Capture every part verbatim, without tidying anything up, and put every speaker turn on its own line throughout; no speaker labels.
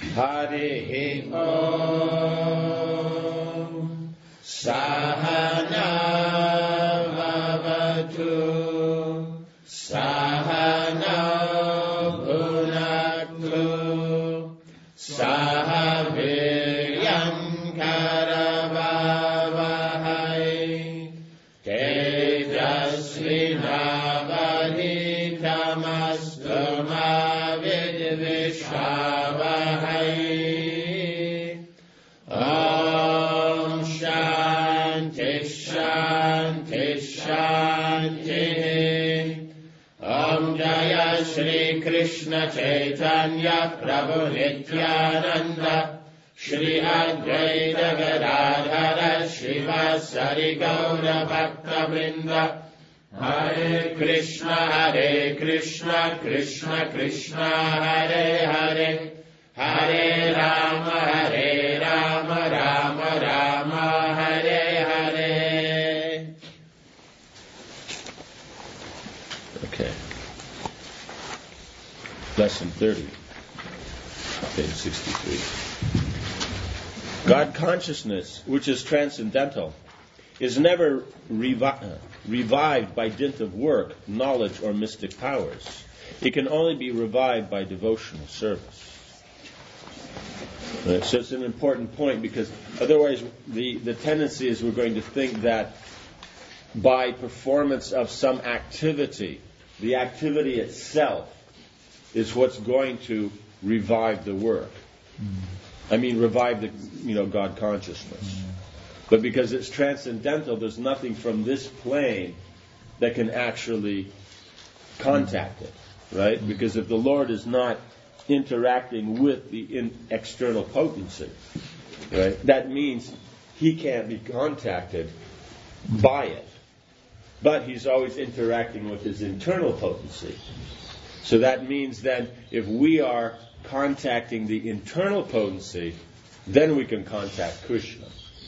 Hare Om Sahana Vavatu Sahana Bhunaktu Sahaviryam Karavavahai Tejasvinavaditamastu ma vidvishavahai. Om Shanti Shanti Shanti. Om Jaya Shri Krishna Chaitanya Prabhu Nityananda Shri Advaita Gadadhara Shivasari Gaura Bhakta Vrinda. Hare Krishna Hare Krishna Krishna Krishna Hare Hare Hare Rama Hare Rama Rama Rama Hare Hare. Okay. Lesson thirty. Page sixty-three. God consciousness, which is transcendental, is never revi- revived by dint of work, knowledge, or mystic powers. It can only be revived by devotional service. Right, so it's an important point, because otherwise the, the tendency is we're going to think that by performance of some activity, the activity itself is what's going to revive the work. Mm. I mean, revive the, you know, God consciousness. Mm. But because it's transcendental, there's nothing from this plane that can actually contact it, right? Mm. Because if the Lord is not interacting with the in external potency, right, that means He can't be contacted by it. But He's always interacting with His internal potency. So that means then if we are contacting the internal potency, then we can contact Krishna.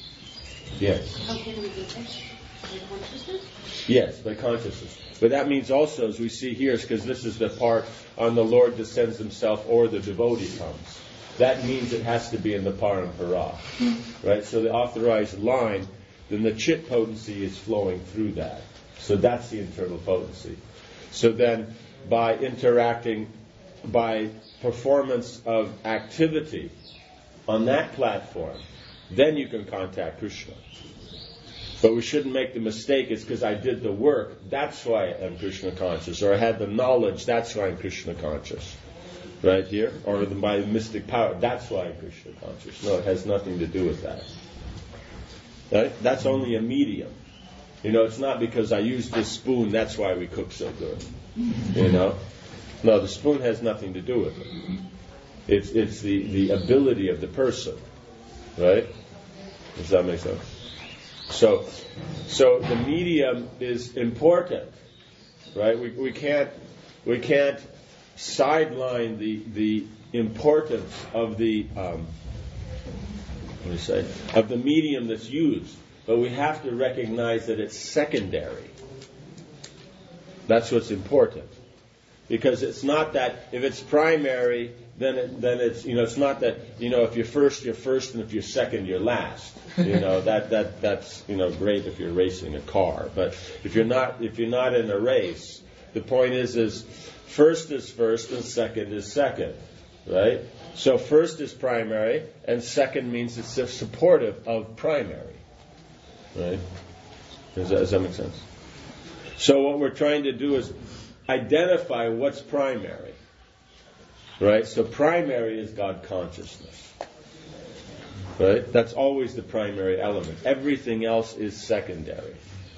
Yes.
How can we do that? By consciousness?
Yes, by consciousness. But that means also, as we see here, because this is the part on the Lord descends Himself or the devotee comes. That means it has to be in the parampara. Mm-hmm. Right? So the authorized line, then the chit potency is flowing through that. So that's the internal potency. So then by interacting, by performance of activity on that platform, then you can contact Krishna. But we shouldn't make the mistake, it's because I did the work, that's why I'm Krishna conscious, or I had the knowledge, that's why I'm Krishna conscious. Right here? Or by mystic power, that's why I'm Krishna conscious. No, it has nothing to do with that. Right? That's only a medium. You know, it's not because I used this spoon, that's why we cook so good. You know? No, the spoon has nothing to do with it. It's it's the, the ability of the person. Right? Does that make sense? So so the medium is important. Right? We we can't we can't sideline the the importance of the um, what do you say? Of the medium that's used. But we have to recognize that it's secondary. That's what's important. Because it's not that if it's primary, then it, then it's you know it's not that you know if you're first you're first and if you're second you're last. You know that that that's you know great if you're racing a car. But if you're not if you're not in a race, the point is is first is first and second is second, right? So first is primary and second means it's supportive of primary. Right? Does that, does that make sense? So what we're trying to do is identify what's primary. Right? So primary is God consciousness. Right? That's always the primary element. Everything else is secondary.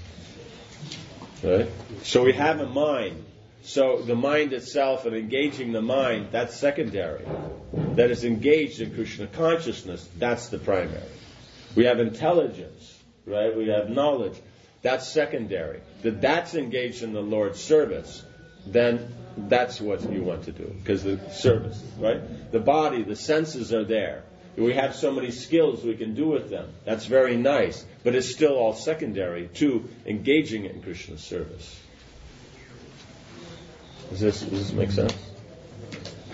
Right? So we have a mind. So the mind itself and engaging the mind, that's secondary. That is engaged in Krishna consciousness, that's the primary. We have intelligence. Right? We have knowledge. That's secondary. That that's engaged in the Lord's service, then that's what you want to do. Because the service, right? The body, the senses are there. We have so many skills we can do with them. That's very nice. But it's still all secondary to engaging in Krishna's service. Does this, does this make sense? It's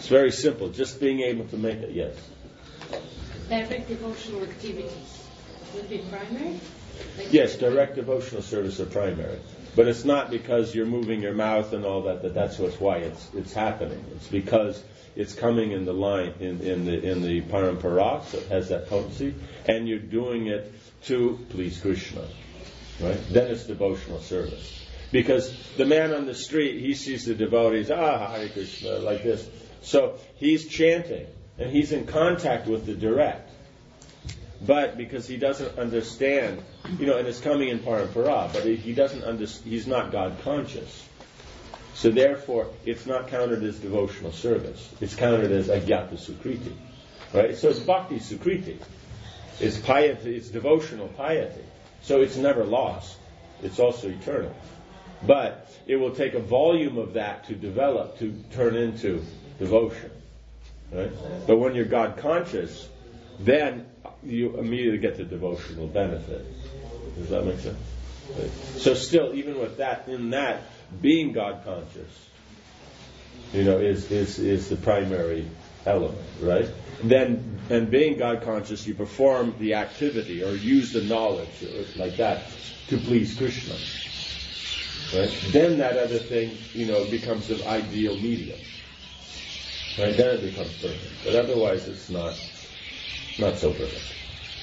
very simple. Just being able to make it, yes.
Direct devotional activities would be primary? Like
Yes, direct devotional service are primary. But it's not because you're moving your mouth and all that, that that's what's why it's it's happening. It's because it's coming in the line, in, in the in the parampara, so it has that potency, and you're doing it to please Krishna. Right? Then it's devotional service. Because the man on the street, he sees the devotees, ah, Hare Krishna, like this. So he's chanting, and he's in contact with the direct. But because he doesn't understand, you know, and it's coming in parampara, but he doesn't understand, he's not God conscious. So therefore, it's not counted as devotional service. It's counted as agyata sukriti. Right? So it's bhakti sukriti. It's piety, it's devotional piety. So it's never lost. It's also eternal. But it will take a volume of that to develop, to turn into devotion. Right? But when you're God conscious, then you immediately get the devotional benefit. Does that make sense? Right. So still, even with that, in that, being God conscious, you know, is, is, is the primary element, right? Then, and being God conscious, you perform the activity or use the knowledge, like that, to please Krishna. Right? Then that other thing, you know, becomes an ideal medium. Right? Then it becomes perfect. But otherwise it's not not so perfect.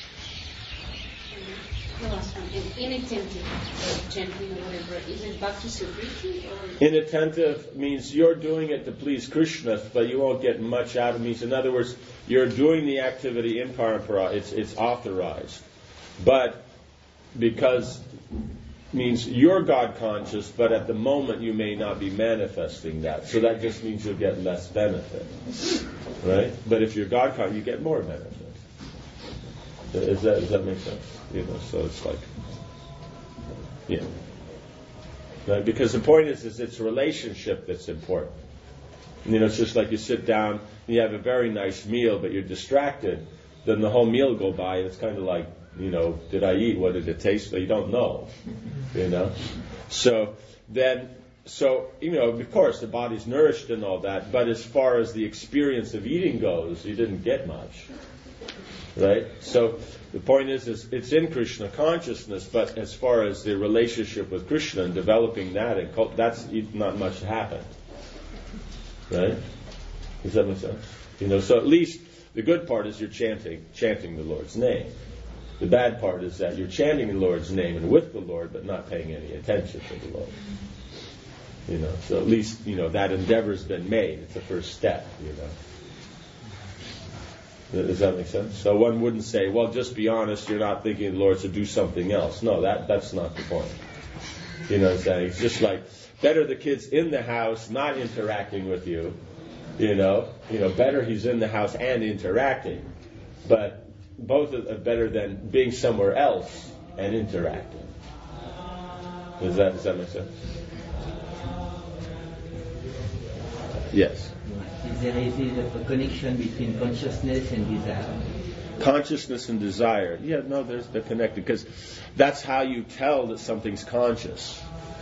The last one, and inattentive uh, chanting or whatever, is it bhakti sukriti or?
Inattentive means you're doing it to please Krishna, but you won't get much out of it. Means, in other words, you're doing the activity in parampara, it's it's authorized. But because means you're God conscious, but at the moment you may not be manifesting that. So that just means you'll get less benefit. Right? But if you're God conscious, you get more benefit. Is that, does that make sense? You know, so it's like, yeah. Right? Because the point is, is it's relationship that's important. You know, it's just like you sit down, and you have a very nice meal, but you're distracted, then the whole meal will go by, and it's kind of like, you know, did I eat? What did it taste? You don't know. You know? So then, so, you know, of course, the body's nourished and all that, but as far as the experience of eating goes, you didn't get much. Right? So the point is, is it's in Krishna consciousness, but as far as the relationship with Krishna and developing that, and cult, that's not much happened. Right? Does that make sense? You know, so at least the good part is you're chanting, chanting the Lord's name. The bad part is that you're chanting the Lord's name and with the Lord, but not paying any attention to the Lord. You know, so at least, you know, that endeavor's been made. It's the first step, you know. Does that make sense? So one wouldn't say, well, just be honest, you're not thinking the Lord should do something else. No, that that's not the point. You know what I'm saying? It's just like, better the kid's in the house, not interacting with you. You know, you know, better he's in the house and interacting. But both are better than being somewhere else and interacting. Does that, does that make sense? Yes.
Is there a connection between consciousness and desire?
Consciousness and desire. Yeah, no, there's, they're connected, because that's how you tell that something's conscious.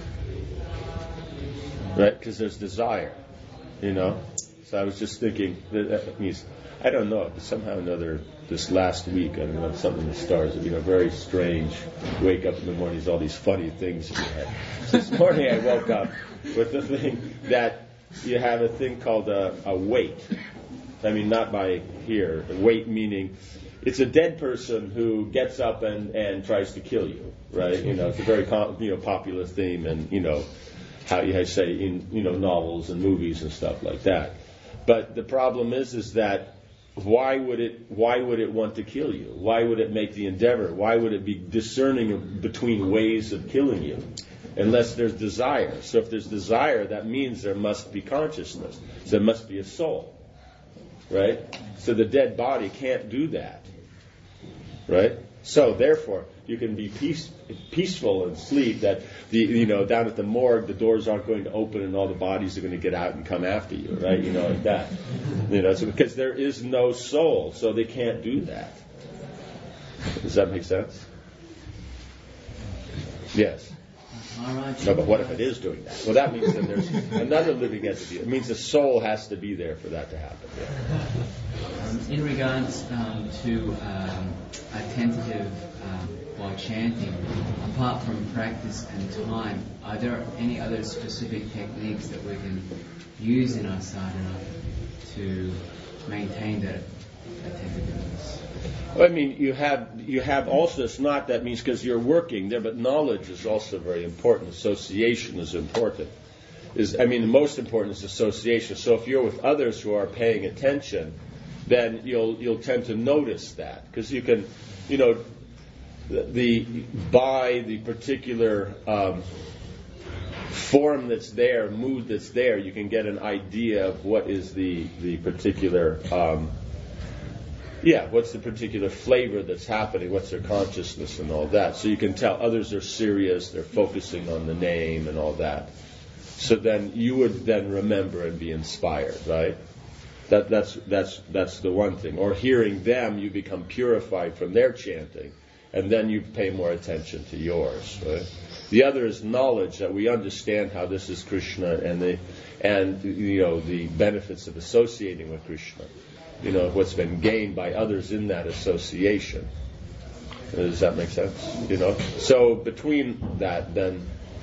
Right? Because there's desire. You know? So I was just thinking, that, that means, I don't know, somehow or another, this last week, I don't know, something in the stars, you know, very strange. Wake up in the morning, there's all these funny things in your head. So this morning I woke up with the thing that you have a thing called a, a wait. I mean, not by here. Wait meaning it's a dead person who gets up and, and tries to kill you, right? You know, it's a very you know popular theme, and you know how you say in you know novels and movies and stuff like that. But the problem is, is that why would it why would it want to kill you? Why would it make the endeavor? Why would it be discerning between ways of killing you? Unless there's desire. So if there's desire, that means there must be consciousness. So there must be a soul. Right? So the dead body can't do that. Right? So therefore, you can be peace, peaceful and sleep that, the you know, down at the morgue, the doors aren't going to open and all the bodies are going to get out and come after you. Right? You know, like that. You know, so because there is no soul, so they can't do that. Does that make sense? Yes.
All right.
No, but what if it is doing that? Well, that means that there's another living entity. It means the soul has to be there for that to happen. Yeah.
Um, in regards um, to um, attentive um, while chanting, apart from practice and time, are there any other specific techniques that we can use in our sadhana to maintain that attentiveness?
Well, I mean, you have you have also, it's not that means because you're working there, but knowledge is also very important. Association is important. Is I mean, the most important is association. So if you're with others who are paying attention, then you'll you'll tend to notice that, because you can, you know, the, the by the particular um, form that's there, mood that's there, you can get an idea of what is the the particular. Um, Yeah, what's the particular flavor that's happening? What's their consciousness and all that? So you can tell others are serious, they're focusing on the name and all that. So then you would then remember and be inspired, right? That that's that's that's the one thing. Or hearing them, you become purified from their chanting, and then you pay more attention to yours, right? The other is knowledge, that we understand how this is Krishna and the and you know the benefits of associating with Krishna. You know, what's been gained by others in that association. Does that make sense? You know? So between that then,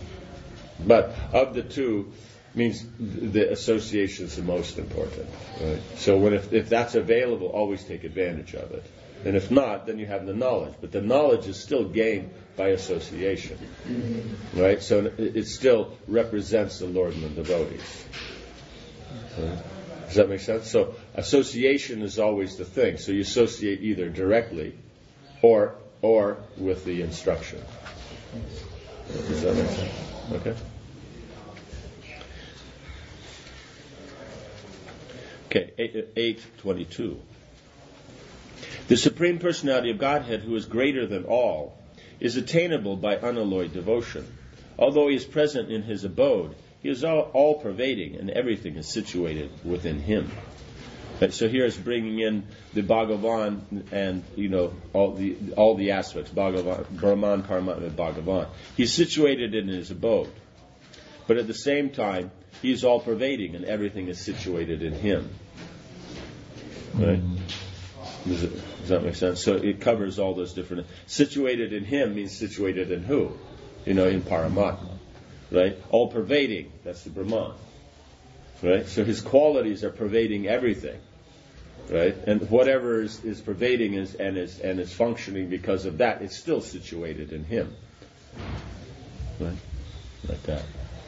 but of the two, means the association is the most important. Right? So when if, if that's available, always take advantage of it. And if not, then you have the knowledge. But the knowledge is still gained by association. Right? So it, it still represents the Lord and the devotees. Right? Does that make sense? So association is always the thing. So you associate either directly or or with the instruction. Does that make sense? Okay. Okay, eight twenty-two. The Supreme Personality of Godhead, who is greater than all, is attainable by unalloyed devotion. Although he is present in his abode, he is all, all pervading, and everything is situated within him. And so here is bringing in the Bhagavan and you know all the all the aspects, Bhagavan, Brahman, Paramatma, and Bhagavan. He's situated in his abode, but at the same time he is all pervading, and everything is situated in him. Right? Does, it, does that make sense? So it covers all those different. Situated in him means situated in who? You know, in Paramatma. Right? All pervading, that's the Brahman. Right? So his qualities are pervading everything. Right? And whatever is, is pervading is, and is and is functioning because of that, it's still situated in him. Right? Like that.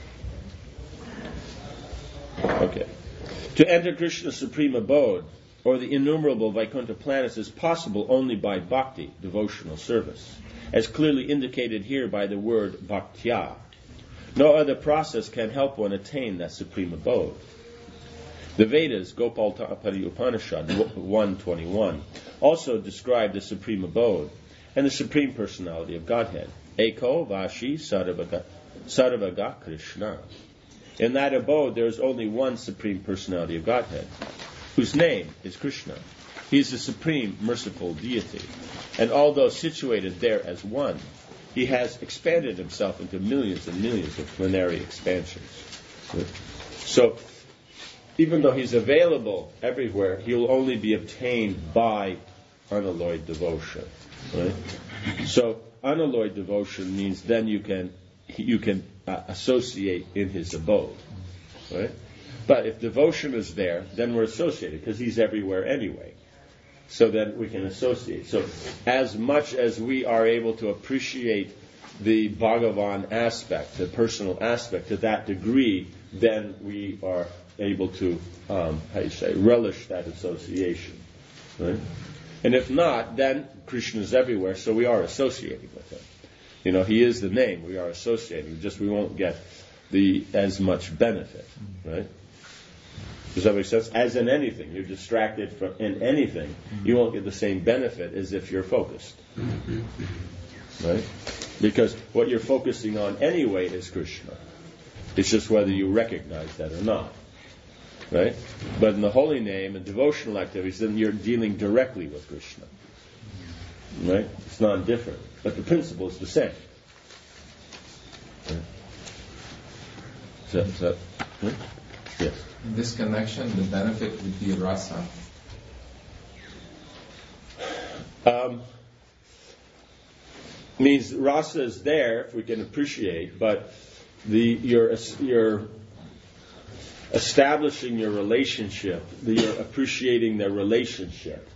Okay. To enter Krishna's supreme abode, or the innumerable Vaikuntha planets, is possible only by bhakti, devotional service, as clearly indicated here by the word bhaktya. No other process can help one attain that supreme abode. The Vedas, Gopalpadi Upanishad one twenty-one, also describe the supreme abode and the supreme personality of Godhead. Eko Vashi Sarvagā, Sarvagā Krishna. In that abode there is only one supreme personality of Godhead, whose name is Krishna. He is the supreme merciful deity, and although situated there as one, he has expanded himself into millions and millions of plenary expansions. So, even though he's available everywhere, he will only be obtained by unalloyed devotion. Right? So, unalloyed devotion means then you can you can uh, associate in his abode. Right? But if devotion is there, then we're associated because he's everywhere anyway. So then we can associate. So as much as we are able to appreciate the Bhagavan aspect, the personal aspect, to that degree, then we are able to, um, how you say, relish that association. Right? And if not, then Krishna is everywhere, so we are associating with him. You know, he is the name, we are associating, just we won't get the as much benefit. Right? Does that make sense? As in anything, you're distracted from in anything, you won't get the same benefit as if you're focused. Right? Because what you're focusing on anyway is Krishna. It's just whether you recognize that or not. Right? But in the holy name and devotional activities, then you're dealing directly with Krishna. Right? It's non-different. But the principle is the same. Right? that, is that hmm? Yes.
In this connection, the benefit would be rasa?
Um, means rasa is there if we can appreciate, but the you're you're establishing your relationship, you're appreciating their relationship.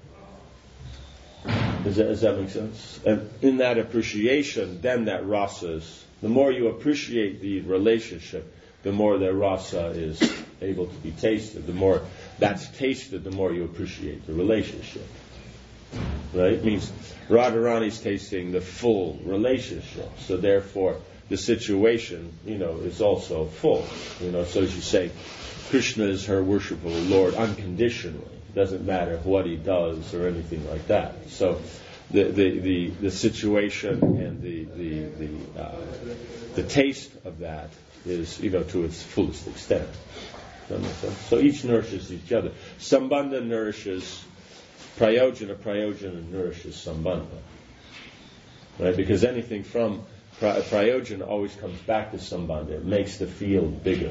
Does that, does that make sense? And in that appreciation, then that rasa is, the more you appreciate the relationship, the more the rasa is able to be tasted. The more that's tasted, the more you appreciate the relationship. Right? It means Radharani's tasting the full relationship. So therefore, the situation, you know, is also full. You know, so as you say, Krishna is her worshipable Lord unconditionally. Doesn't matter what he does or anything like that. So the the, the, the situation and the the the, uh, the taste of that is, you know, to its fullest extent. Does that make sense? So each nourishes each other. Sambandha nourishes Prayojana, Prayojana nourishes Sambandha. Right? Because anything from Prayojana always comes back to Sambandha. It makes the field bigger.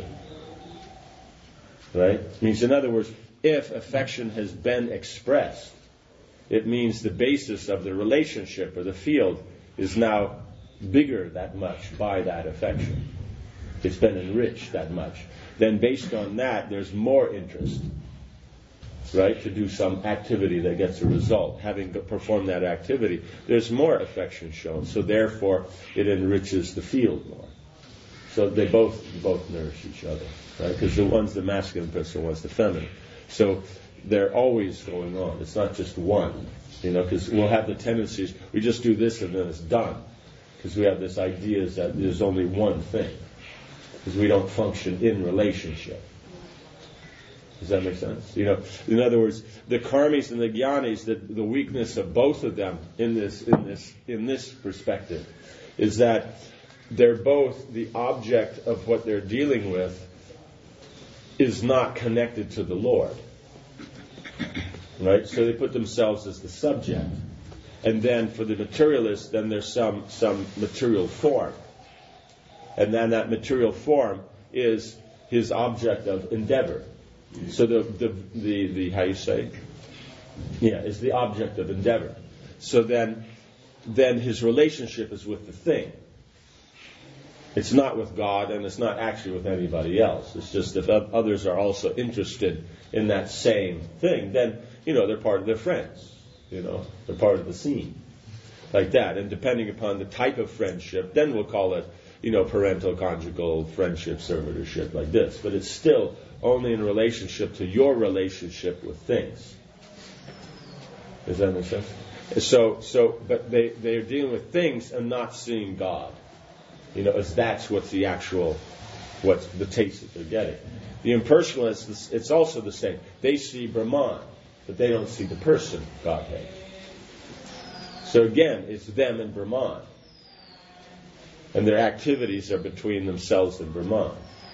Right? It means, in other words, if affection has been expressed, it means the basis of the relationship or the field is now bigger that much by that affection. It's been enriched that much. Then based on that, there's more interest, right, to do some activity that gets a result. Having performed that activity, there's more affection shown. So therefore, it enriches the field more. So they both both nourish each other, right? Because the one's the masculine person, one's the feminine. So they're always going on. It's not just one, you know, because we'll have the tendencies, we just do this and then it's done. Because we have this idea that there's only one thing. Because we don't function in relationship. Does that make sense? You know, in other words, the karmis and the jnanis, the, the weakness of both of them in this in this in this perspective is that they're both the object of what they're dealing with is not connected to the Lord. Right? So they put themselves as the subject. And then for the materialist, then there's some some material form. And then that material form is his object of endeavor. So the, the, the, the, how you say? Yeah, is the object of endeavor. So then, then his relationship is with the thing. It's not with God, and it's not actually with anybody else. It's just if others are also interested in that same thing, then, you know, they're part of their friends. You know, they're part of the scene. Like that. And depending upon the type of friendship, then we'll call it, you know, parental, conjugal, friendship, servitorship, like this. But it's still only in relationship to your relationship with things. Does that make sense? So, so, but they, they're dealing with things and not seeing God. You know, as that's what's the actual, what's the taste that they're getting. The impersonalists, it's also the same. They see Brahman, but they don't see the person, Godhead. So again, it's them and Brahman. And their activities are between themselves and Brahman.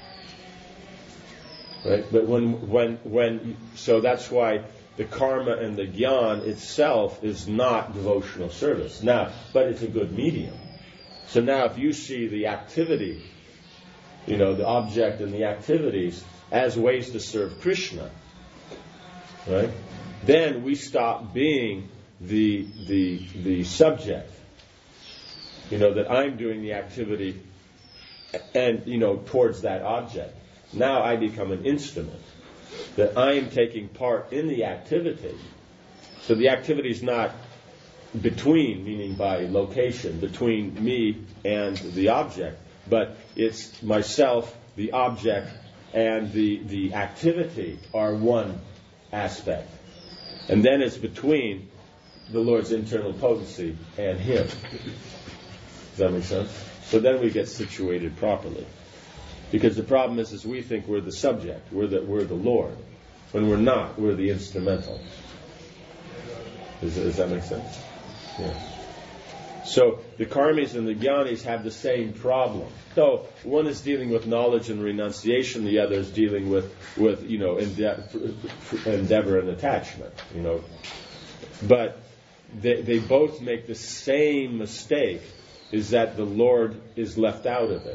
Right? But when, when, when, so that's why the karma and the jnana itself is not devotional service. Now, but it's a good medium. So now if you see the activity, you know, the object and the activities as ways to serve Krishna, right? Then we stop being the, the, the subject. You know, that I'm doing the activity and, you know, towards that object. Now I become an instrument. That I am taking part in the activity. So the activity is not between, meaning by location, between me and the object, but it's myself, the object, and the, the activity are one aspect. And then it's between the Lord's internal potency and Him. Does that make sense? So then we get situated properly. Because the problem is, is we think we're the subject, we're the, we're the Lord. When we're not, we're the instrumental. Does, does that make sense? Yeah. So the karmis and the jnanis have the same problem. So one is dealing with knowledge and renunciation, the other is dealing with, with you know, ende- endeavor and attachment. You know, but they, they both make the same mistake, is that the Lord is left out of it.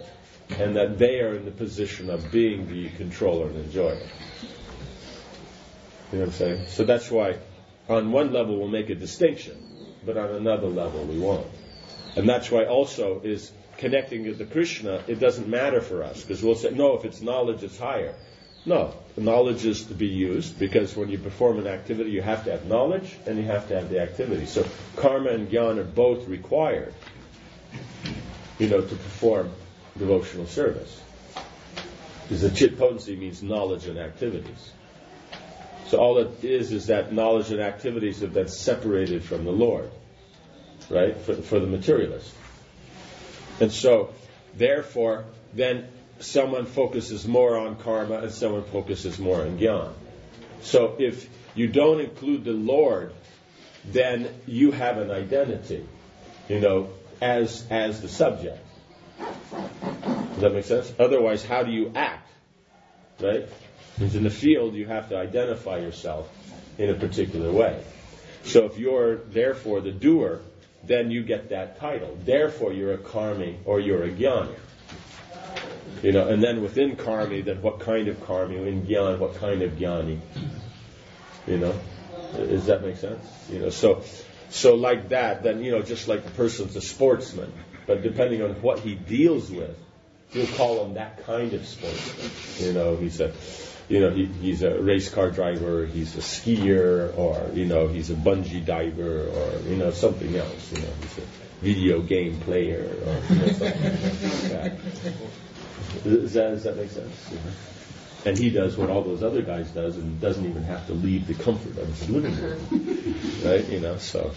and that they are in the position of being the controller and enjoyer. You know what I'm saying? So that's why on one level we'll make a distinction, but on another level we won't. And that's why also is connecting to the Krishna, it doesn't matter for us, because we'll say, no, if it's knowledge, it's higher. No, knowledge is to be used, because when you perform an activity, you have to have knowledge and you have to have the activity. So karma and jnana are both required, you know, to perform devotional service. Because the chit potency means knowledge and activities. So all it is is that knowledge and activities have been separated from the Lord, right, for, for the materialist. And so, therefore, then someone focuses more on karma and someone focuses more on jnana. So if you don't include the Lord, then you have an identity, you know, as as the subject. Does that make sense? Otherwise, how do you act, right? Because in the field, you have to identify yourself in a particular way. So if you're, therefore, the doer, then you get that title. Therefore, you're a karmi or you're a jnani. You know, and then within karmi, then what kind of karmi? In jnana, what kind of jnani? You know, does that make sense? You know, so, so like that, then, you know, just like the person's a sportsman, but depending on what he deals with, you'll call him that kind of sportsman. You know, he's a, you know, he, he's a race car driver, he's a skier, or, you know, he's a bungee diver, or, you know, something else. You know, he's a video game player, or, you know, something like that. Does that, does that make sense? Yeah. And he does what all those other guys does, and doesn't even have to leave the comfort of his living room, right? You know, so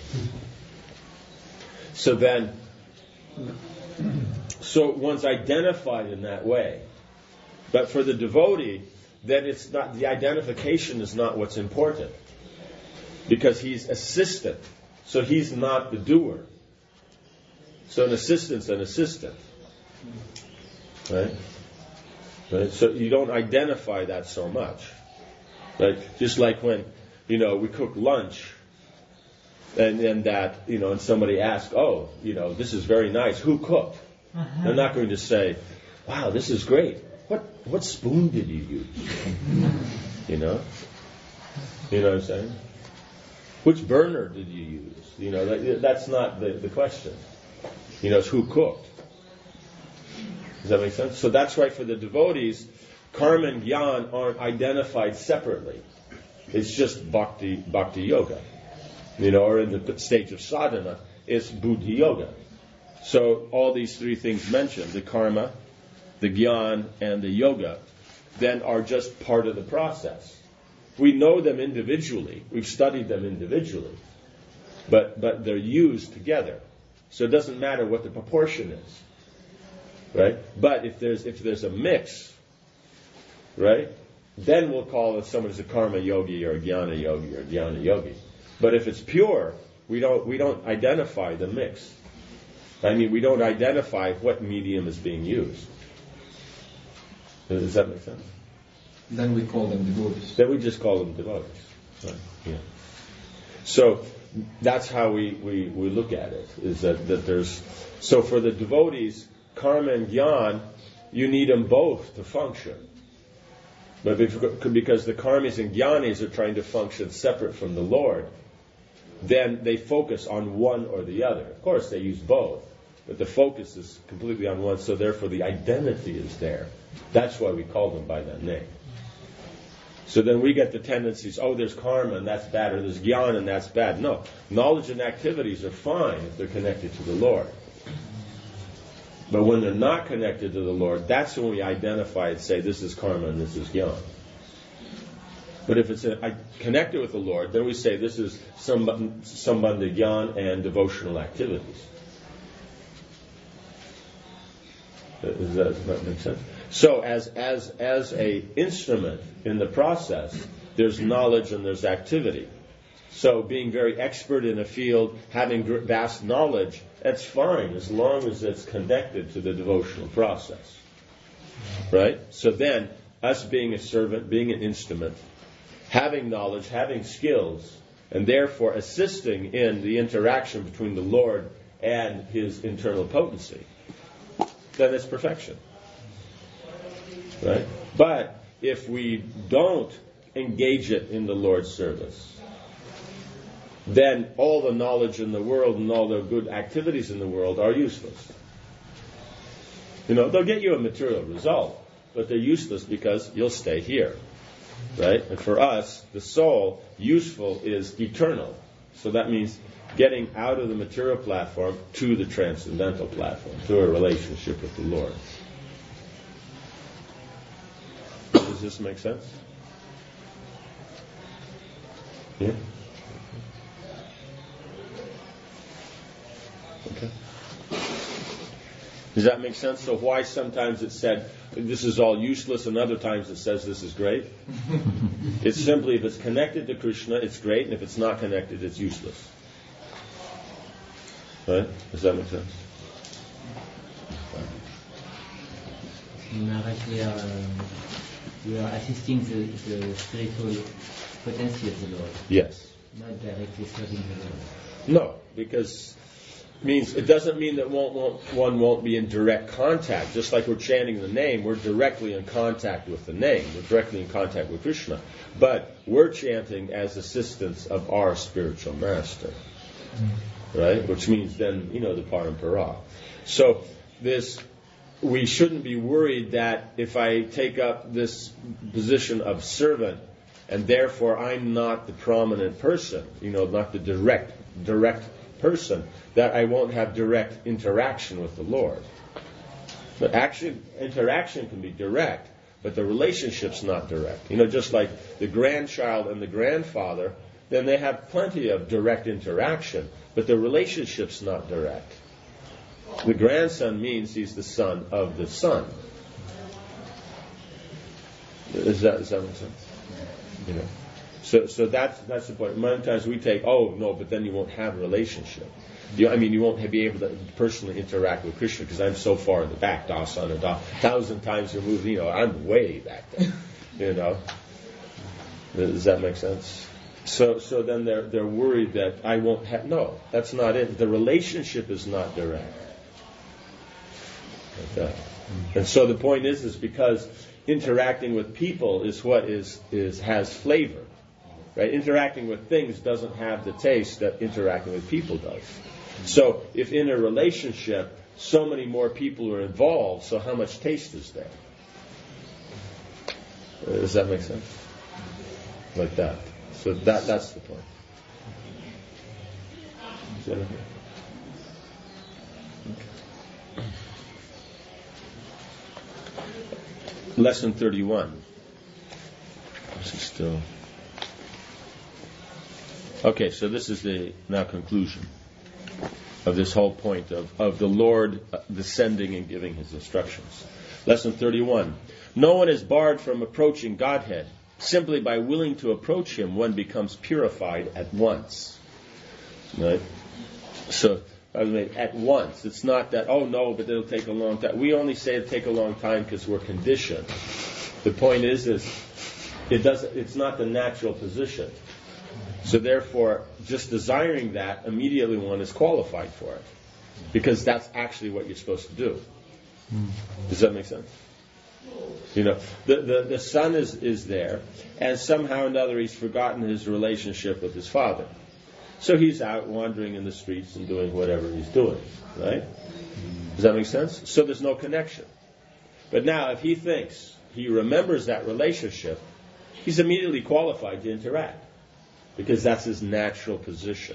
so then, so one's identified in that way. But for the devotee, then it's not, the identification is not what's important, because he's assistant, so he's not the doer. So an assistant's an assistant. Right? Right? So you don't identify that so much. Right? Just like when, you know, we cook lunch, and then that, you know, and somebody asks, oh, you know, this is very nice. Who cooked? Uh-huh. They're not going to say, wow, this is great. What what spoon did you use? You know? You know what I'm saying? Which burner did you use? You know, that, that's not the, the question. You know, it's who cooked. Does that make sense? So that's why for the devotees, karma and jnana aren't identified separately. It's just bhakti, bhakti yoga. You know, or in the stage of sadhana, it's buddhi yoga. So all these three things mentioned, the karma, the jnana, and the yoga, then are just part of the process. We know them individually. We've studied them individually. But but they're used together. So it doesn't matter what the proportion is. Right? But if there's if there's a mix, right, then we'll call if someone's a karma yogi or a jnana yogi or a jnana yogi. But if it's pure, we don't we don't identify the mix. I mean, we don't identify what medium is being used. Does that make sense?
Then we call them devotees.
Then we just call them devotees. Right? Yeah. So that's how we, we, we look at it. Is that, that there's so for the devotees, karma and jnana, you need them both to function. But because the karmis and jnanis are trying to function separate from the Lord, then they focus on one or the other. Of course, they use both, but the focus is completely on one, so therefore the identity is there. That's why we call them by that name. So then we get the tendencies, oh, there's karma and that's bad, or there's jnana and that's bad. No, knowledge and activities are fine if they're connected to the Lord. But when they're not connected to the Lord, that's when we identify and say, this is karma and this is jnana. But if it's a, connected with the Lord, then we say this is sambandha jnana and devotional activities. Does that, does that make sense? So as as as a instrument in the process, there's knowledge and there's activity. So being very expert in a field, having vast knowledge, that's fine as long as it's connected to the devotional process. Right? So then, us being a servant, being an instrument, having knowledge, having skills, and therefore assisting in the interaction between the Lord and His internal potency, then it's perfection. Right? But if we don't engage it in the Lord's service, then all the knowledge in the world and all the good activities in the world are useless. You know, they'll get you a material result, but they're useless because you'll stay here. Right? And for us, the soul, useful is eternal. So that means getting out of the material platform to the transcendental platform, to a relationship with the Lord. Does this make sense? Yeah? Okay. Does that make sense? So why sometimes it's said this is all useless and other times it says this is great? It's simply if it's connected to Krishna, it's great, and if it's not connected, it's useless. Right? Does that make sense?
Maharaj, we are, um, we are assisting the, the spiritual potency of the Lord.
Yes.
Not directly serving the Lord.
No, because means it doesn't mean that won't, won't, one won't be in direct contact. Just like we're chanting the name, we're directly in contact with the name. We're directly in contact with Krishna. But we're chanting as assistants of our spiritual master. Right? Which means then, you know, the parampara. So this, we shouldn't be worried that if I take up this position of servant and therefore I'm not the prominent person, you know, not the direct, direct person, that I won't have direct interaction with the Lord. But actually, interaction can be direct, but the relationship's not direct. You know, just like the grandchild and the grandfather, then they have plenty of direct interaction, but the relationship's not direct. The grandson means he's the son of the son. Is that, does that make sense? You know. So, so that's that's the point. Many times we take, oh no, but then you won't have a relationship. You, I mean, you won't be able to personally interact with Krishna because I'm so far in the back, dasana, da, thousand times removed. You know, I'm way back there. You know, does that make sense? So, so then they're they're worried that I won't have. No, that's not it. The relationship is not direct. Like that. And so the point is, is because interacting with people is what is is has flavor. Right? Interacting with things doesn't have the taste that interacting with people does. So if in a relationship so many more people are involved, so how much taste is there? Does that make sense? Like that. So that that's the point. Is that okay? Okay. Lesson thirty-one. This is still... Okay, so this is the now conclusion of this whole point of, of the Lord descending and giving His instructions. Lesson thirty-one. No one is barred from approaching Godhead. Simply by willing to approach Him, one becomes purified at once. Right? So, I mean, at once. It's not that, oh no, but it'll take a long time. We only say it'll take a long time because we're conditioned. The point is, is it doesn't. It's not the natural position. So therefore, just desiring that, immediately one is qualified for it. Because that's actually what you're supposed to do. Does that make sense? You know, the, the, the son is, is there, and somehow or another he's forgotten his relationship with his father. So he's out wandering in the streets and doing whatever he's doing, right? Does that make sense? So there's no connection. But now, if he thinks he remembers that relationship, he's immediately qualified to interact. Because that's his natural position.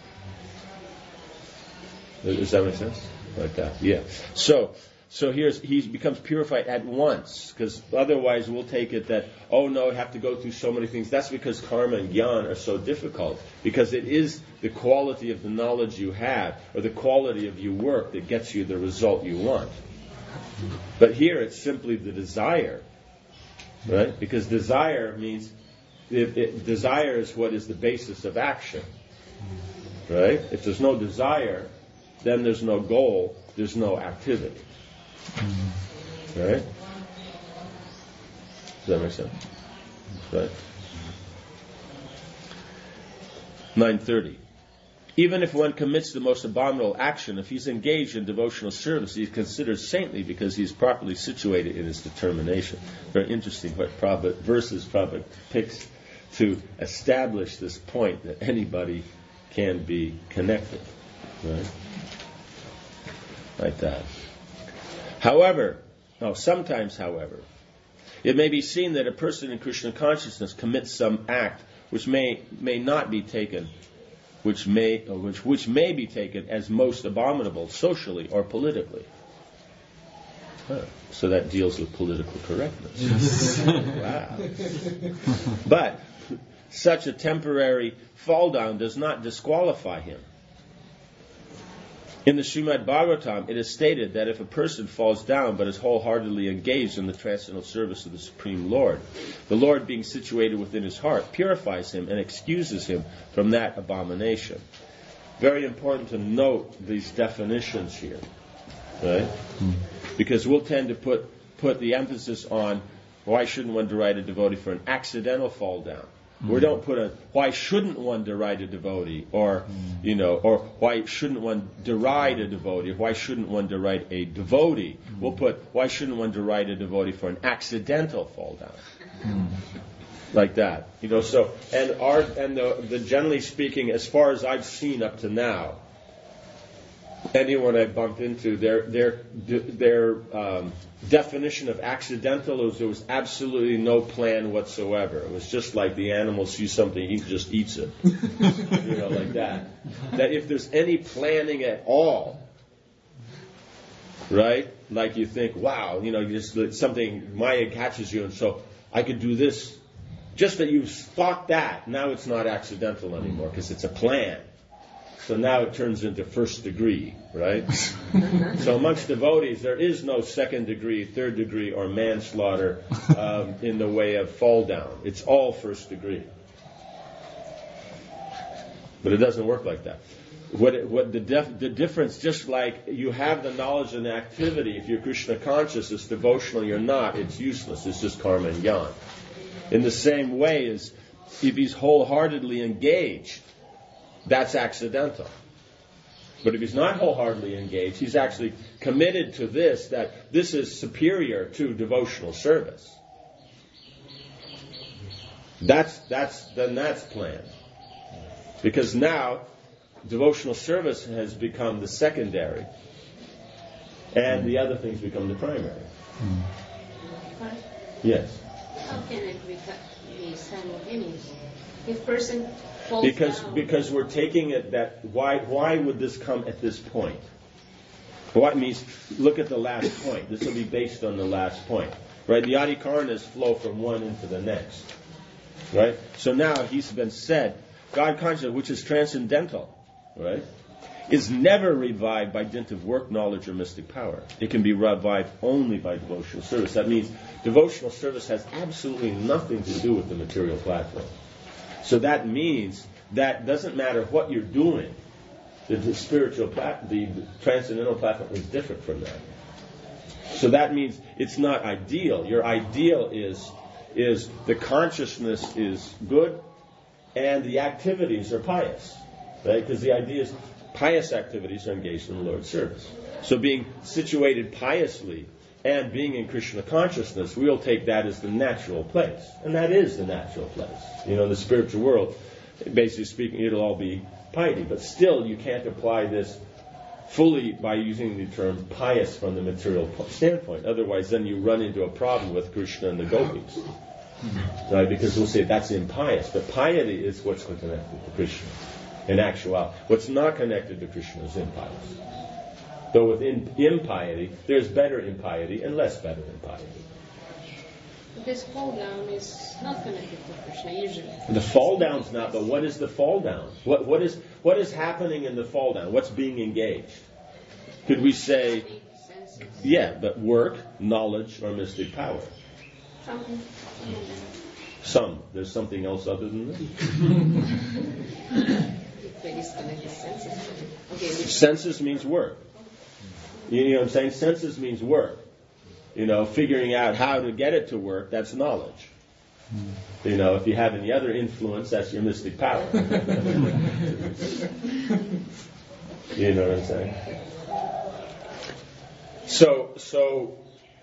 Does that make sense? Like that, yeah. So, so here's he becomes purified at once, because otherwise we'll take it that, oh no, I have to go through so many things. That's because karma and jnana are so difficult, because it is the quality of the knowledge you have, or the quality of your work that gets you the result you want. But here it's simply the desire, right? Because desire means If it, desire is what is the basis of action, right? If there's no desire, then there's no goal, there's no activity, right? Does that make sense? Right. nine thirty. Even if one commits the most abominable action, if he's engaged in devotional service, he's considered saintly because he's properly situated in his determination. Very interesting what Prabhupada, verses Prabhupada picks to establish this point that anybody can be connected. Right? Like that. However, no, sometimes, however, it may be seen that a person in Krishna consciousness commits some act which may may not be taken, which may which which may be taken as most abominable socially or politically. Huh. So that deals with political correctness. Wow. But such a temporary fall down does not disqualify him. In the Srimad Bhagavatam, it is stated that if a person falls down but is wholeheartedly engaged in the transcendental service of the Supreme Lord, the Lord, being situated within his heart, purifies him and excuses him from that abomination. Very important to note these definitions here, right? Mm. Because we'll tend to put put the emphasis on why shouldn't one deride a devotee for an accidental fall down. We don't put a why shouldn't one deride a devotee, or you know, or why shouldn't one deride a devotee, or why shouldn't one deride a devotee. We'll put why shouldn't one deride a devotee for an accidental fall down, like that. You know, so and our and the, the generally speaking, as far as I've seen up to now, anyone I've bumped into, their their their um, definition of accidental is there was absolutely no plan whatsoever. It was just like the animal sees something, he just eats it, you know, like that. That if there's any planning at all, right? Like you think, wow, you know, just something Maya catches you, and so I could do this. Just that you thought that, now it's not accidental anymore because it's a plan. So now it turns into first degree, right? So amongst devotees, there is no second degree, third degree, or manslaughter um, in the way of fall down. It's all first degree. But it doesn't work like that. What, it, what the, def, the difference, just like you have the knowledge and activity, if you're Krishna conscious, it's devotional, you're not, it's useless. It's just karma and jnana. In the same way as if he's wholeheartedly engaged, that's accidental. But if he's not wholeheartedly engaged, he's actually committed to this, that this is superior to devotional service. That's that's then that's planned. Because now devotional service has become the secondary, and the other things become the primary.
But
Yes.
how can it be simultaneous? If person falls
Because
down,
because we're taking it that why why would this come at this point? What means look at the last point. This will be based on the last point. Right? The Adikarnas flow from one into the next. Right? So now he's been said, God consciousness, which is transcendental, right, is never revived by dint of work, knowledge, or mystic power. It can be revived only by devotional service. That means devotional service has absolutely nothing to do with the material platform. So that means that doesn't matter what you're doing, the, the spiritual plat- the, the transcendental platform is different from that. So that means it's not ideal. Your ideal is is the consciousness is good and the activities are pious, right? Because the idea is pious activities are engaged in the Lord's service. So being situated piously and being in Krishna consciousness, we'll take that as the natural place. And that is the natural place. You know, in the spiritual world, basically speaking, it'll all be piety. But still, you can't apply this fully by using the term pious from the material standpoint. Otherwise, then you run into a problem with Krishna and the gopis. Right? Because we'll say that's impious. But piety is what's connected to Krishna. In actuality, what's not connected to Krishna is impious. Though within impiety, there's better impiety and less better impiety.
But this fall down is not connected to Krishna usually.
The fall down's not, but what is the fall down? What what is what is happening in the fall down? What's being engaged? Could we say, yeah, but work, knowledge, or mystic power?
Something.
Some. There's something else other than this.
They disconnect the senses. Okay, which
Senses means work. You know what I'm saying? Senses means work. You know, figuring out how to get it to work, that's knowledge. You know, if you have any other influence, that's your mystic power. You know what I'm saying? So, so,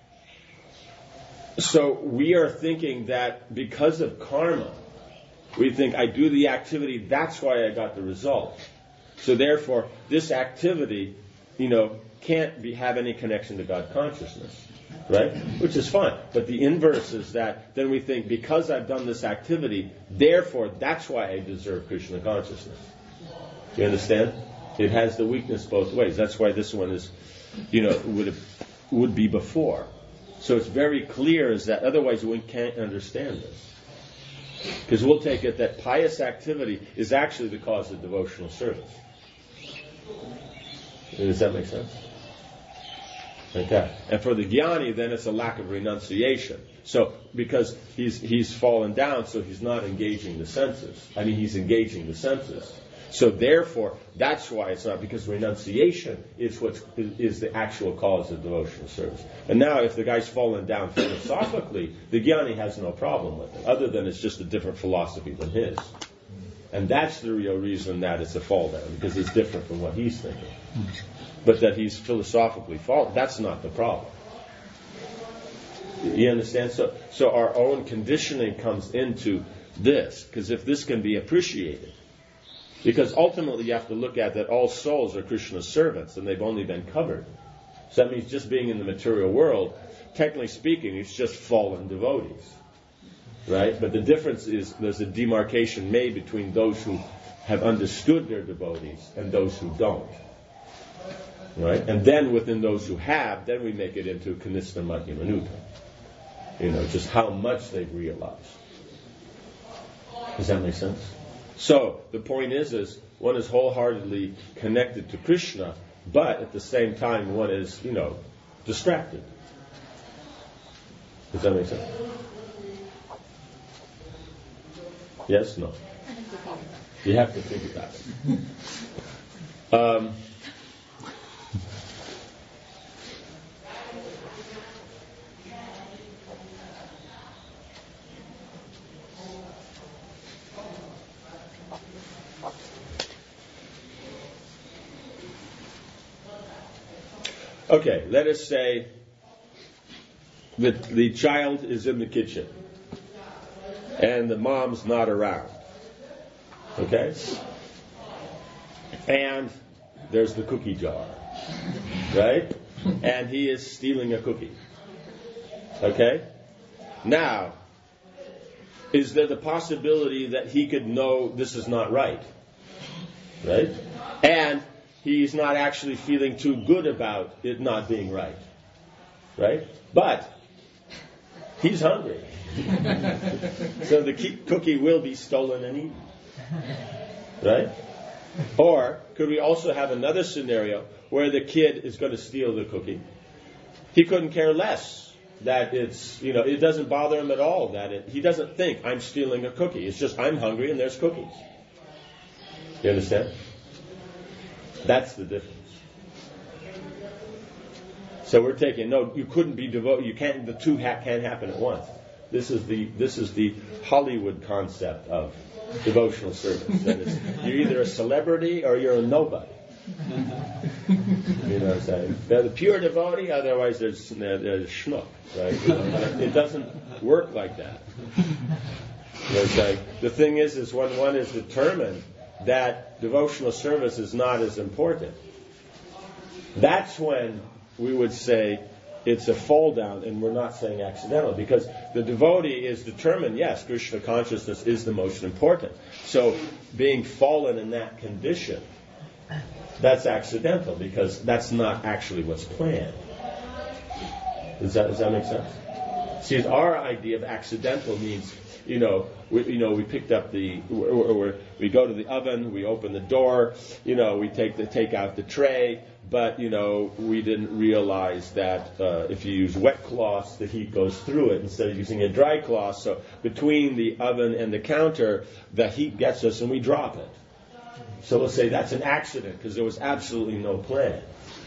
so we are thinking that because of karma, we think I do the activity, that's why I got the result. So therefore, this activity, you know, can't be, have any connection to God consciousness, right? Which is fine. But the inverse is that then we think because I've done this activity, therefore that's why I deserve Krishna consciousness. You understand? It has the weakness both ways. That's why this one is, you know, would have, would be before. So it's very clear is that otherwise we can't understand this. Because we'll take it that pious activity is actually the cause of devotional service. Does that make sense? Okay. And for the jnani, then it's a lack of renunciation. So, because he's he's fallen down, so he's not engaging the senses. I mean, he's engaging the senses. So therefore, that's why it's not, because renunciation is what is the actual cause of devotional service. And now, if the guy's fallen down philosophically, the jnani has no problem with it, other than it's just a different philosophy than his. And that's the real reason that it's a fall down, because it's different from what he's thinking. But that he's philosophically fallen, that's not the problem. You understand? So, so our own conditioning comes into this, because if this can be appreciated, because ultimately you have to look at that all souls are Krishna's servants, and they've only been covered. So that means just being in the material world, technically speaking, it's just fallen devotees. Right? But the difference is there's a demarcation made between those who have understood their devotees and those who don't. Right? And then within those who have, then we make it into Kanista Madhyamanuta. You know, just how much they've realized. Does that make sense? So, the point is, is one is wholeheartedly connected to Krishna, but at the same time one is, you know, distracted. Does that make sense? Yes? No? You have to think about it. Um, Okay, let us say that the child is in the kitchen and the mom's not around. Okay? And there's the cookie jar. Right? And he is stealing a cookie. Okay? Now, is there the possibility that he could know this is not right? Right? And he's not actually feeling too good about it not being right. Right? But he's hungry. So the cookie will be stolen and eaten. Right? Or could we also have another scenario where the kid is going to steal the cookie? He couldn't care less that it's, you know, it doesn't bother him at all that it, he doesn't think I'm stealing a cookie. It's just I'm hungry and there's cookies. You understand? That's the difference. So we're taking, no, you couldn't be devoted, you can't, the two ha- can't happen at once. This is the this is the Hollywood concept of devotional service. That is, you're either a celebrity or you're a nobody. You know what I'm saying? They're the pure devotee, otherwise there's, there's a schnook, right? You know, it doesn't work like that. You know, it's like, the thing is, is when one is determined that devotional service is not as important, that's when we would say it's a fall down, and we're not saying accidental, because the devotee is determined, yes, Krishna consciousness is the most important. So being fallen in that condition, that's accidental, because that's not actually what's planned. Does that, does that make sense? See, our idea of accidental means, you know, we, you know, we picked up the, or, or we go to the oven, we open the door, you know, we take the take out the tray, but you know, we didn't realize that uh, if you use wet cloths, the heat goes through it instead of using a dry cloth. So between the oven and the counter, the heat gets us and we drop it. So we'll say that's an accident because there was absolutely no plan.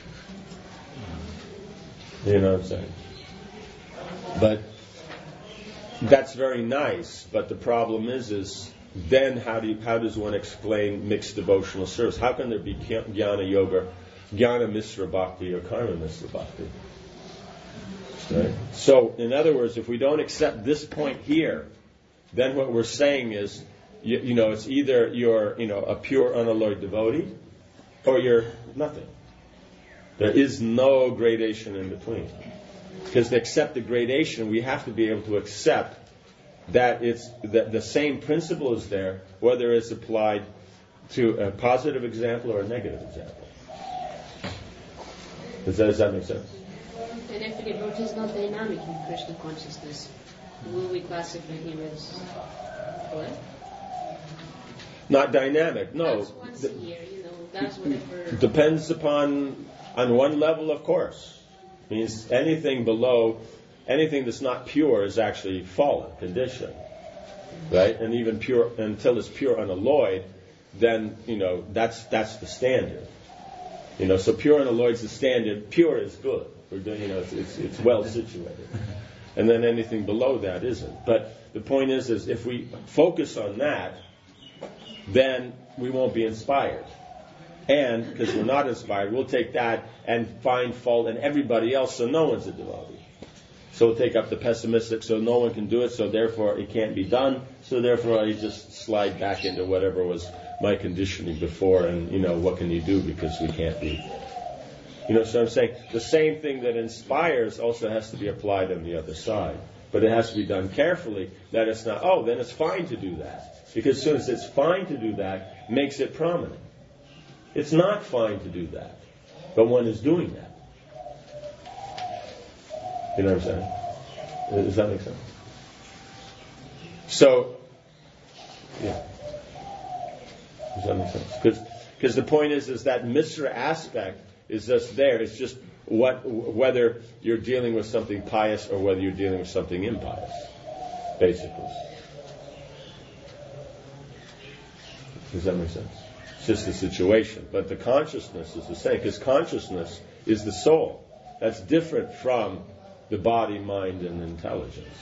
You know what I'm saying? But that's very nice, but the problem is, is then how do you, how does one explain mixed devotional service? How can there be jnana yoga, jnana misra bhakti, or karma misra bhakti? Right? So, in other words, if we don't accept this point here, then what we're saying is, you, you know, it's either you're, you know, a pure unalloyed devotee, or you're nothing. There is no gradation in between. Because to accept the gradation, we have to be able to accept that it's that the same principle is there, whether it's applied to a positive example or a negative example. Does that, does that make sense?
And if the devotee is not dynamic in Krishna consciousness, will we classify him as what?
Not dynamic, no.
That's once a year, you know, that's whatever.
Depends upon, on one level, of course. Means anything below, anything that's not pure is actually fallen condition, right? And even pure, until it's pure unalloyed, then, you know, that's that's the standard. You know, so pure unalloyed is the standard. Pure is good. We're doing, you know, it's, it's it's well situated, and then anything below that isn't. But the point is, is if we focus on that, then we won't be inspired. And because we're not inspired, we'll take that and find fault in everybody else, so no one's a devotee. So we'll take up the pessimistic, so no one can do it, so therefore it can't be done. So therefore I just slide back into whatever was my conditioning before, and, you know, what can you do because we can't be. You know, so I'm saying the same thing that inspires also has to be applied on the other side. But it has to be done carefully, that it's not, oh, then it's fine to do that. Because as soon as it's fine to do that, makes it prominent. It's not fine to do that, but one is doing that. You know what I'm saying? Does that make sense? So, yeah. Does that make sense? Because the point is, is that misra aspect is just there. It's just what whether you're dealing with something pious or whether you're dealing with something impious, basically. Does that make sense? It's just the situation. But the consciousness is the same, because consciousness is the soul. That's different from the body, mind, and intelligence.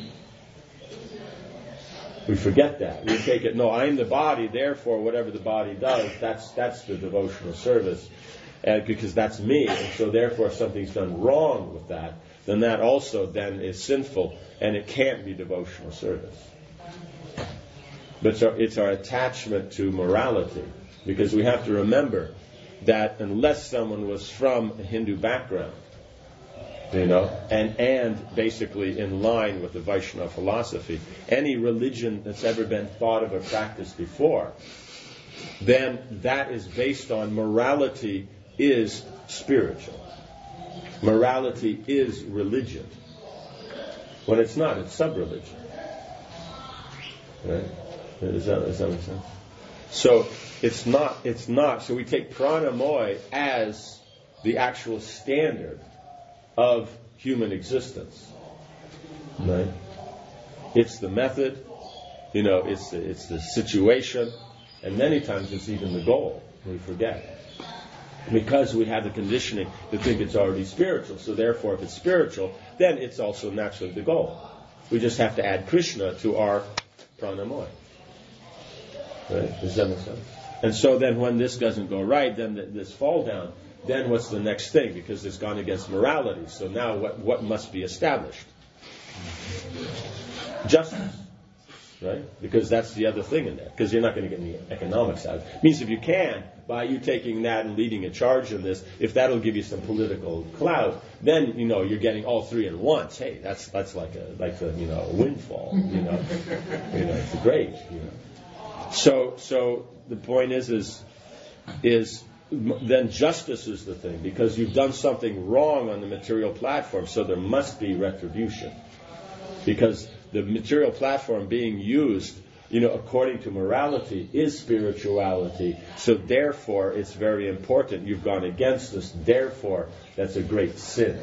We forget that. We take it, no, I'm the body, therefore whatever the body does, that's that's the devotional service, and because that's me, and so therefore if something's done wrong with that, then that also then is sinful, and it can't be devotional service. But it's our, it's our attachment to morality. Because we have to remember that unless someone was from a Hindu background, you know, and and basically in line with the Vaishnava philosophy, any religion that's ever been thought of or practiced before, then that is based on morality is spiritual. Morality is religion. When it's not, it's sub-religion. Right? Does that, does that make sense? So it's not, it's not, so we take pranamoy as the actual standard of human existence. Right? It's the method, you know, it's the, it's the situation, and many times it's even the goal. We forget. Because we have the conditioning to think it's already spiritual. So therefore, if it's spiritual, then it's also naturally the goal. We just have to add Krishna to our pranamoy. Right? Does that make sense? And so then when this doesn't go right, then this fall down, then what's the next thing? Because it's gone against morality. So now what, what must be established? Justice. Right? Because that's the other thing in there. Because you're not going to get any economics out of it. It means if you can, by you taking that and leading a charge in this, if that'll give you some political clout, then, you know, you're getting all three at once. Hey, that's that's like a like a you know a windfall. You know, you know, it's great. You know. So so the point is is is then justice is the thing, because you've done something wrong on the material platform, so there must be retribution, because the material platform being used, you know, according to morality is spirituality. So therefore, it's very important. You've gone against this. Therefore, that's a great sin.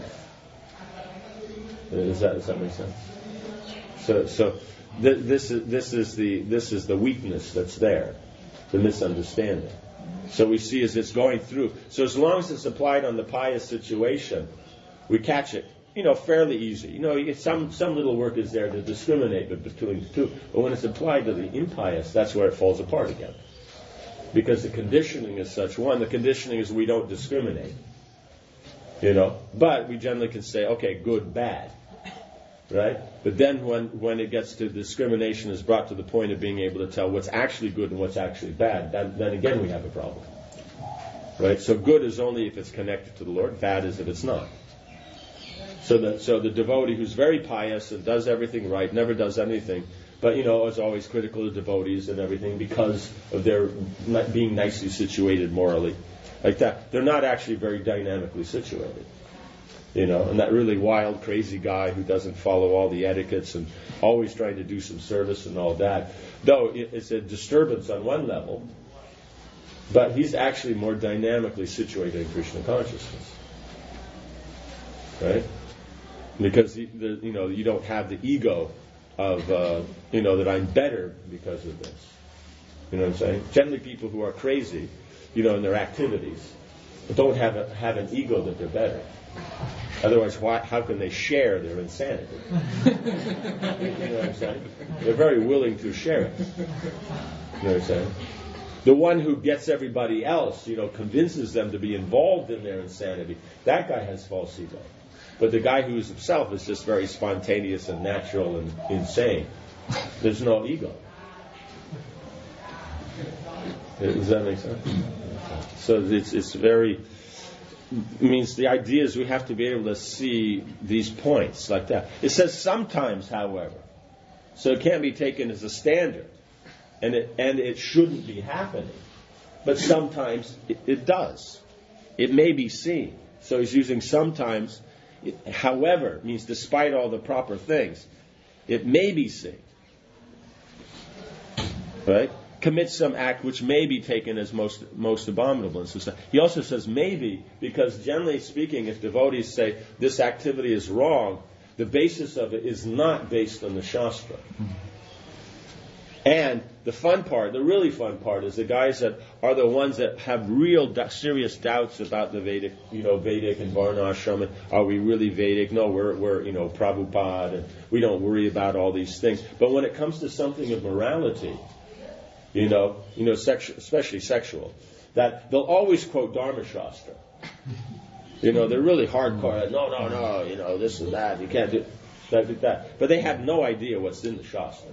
Does that, does that make sense? So, so th- this is this is the this is the weakness that's there, the misunderstanding. So we see as it's going through. So as long as it's applied on the pious situation, we catch it. you know, fairly easy. You know, you- some some little work is there to discriminate between the two. But when it's applied to the impious, that's where it falls apart again. Because the conditioning is such. One, the conditioning is we don't discriminate. You know, but we generally can say, okay, good, bad. Right? But then when, when it gets to discrimination is brought to the point of being able to tell what's actually good and what's actually bad, then, then again we have a problem. Right? So good is only if it's connected to the Lord, bad is if it's not. So the, so the devotee who's very pious and does everything right, never does anything, but, you know, is always critical of devotees and everything because of their not being nicely situated morally, like that, they're not actually very dynamically situated. You know, and that really wild, crazy guy who doesn't follow all the etiquettes and always trying to do some service and all that, though it's a disturbance on one level, but he's actually more dynamically situated in Krishna consciousness. Right? Because, the, the, you know, you don't have the ego of, uh, you know, that I'm better because of this. You know what I'm saying? Generally people who are crazy, you know, in their activities, don't have a, have an ego that they're better. Otherwise, why, how can they share their insanity? You know what I'm saying? They're very willing to share it. You know what I'm saying? The one who gets everybody else, you know, convinces them to be involved in their insanity, that guy has false ego. But the guy who is himself is just very spontaneous and natural and insane. There's no ego. Does that make sense? So it's it's very... means the idea is we have to be able to see these points like that. It says sometimes, however. So it can't be taken as a standard. And it, and it shouldn't be happening. But sometimes it, it does. It may be seen. So he's using sometimes, it, however, means despite all the proper things. It may be seen. Right? Commit some act which may be taken as most most abominable. And so he also says maybe, because generally speaking, if devotees say this activity is wrong, the basis of it is not based on the Shastra. And the fun part, the really fun part, is the guys that are the ones that have real d- serious doubts about the Vedic, you know, Vedic and Varnashram. Are we really Vedic? No, we're we're you know Prabhupada, and we don't worry about all these things. But when it comes to something of morality, you know, you know, sexu- especially sexual, that they'll always quote Dharma Shastra. You know, they're really hardcore. No, no, no. You know, this and that. You can't do that, do that. But they have no idea what's in the Shastra.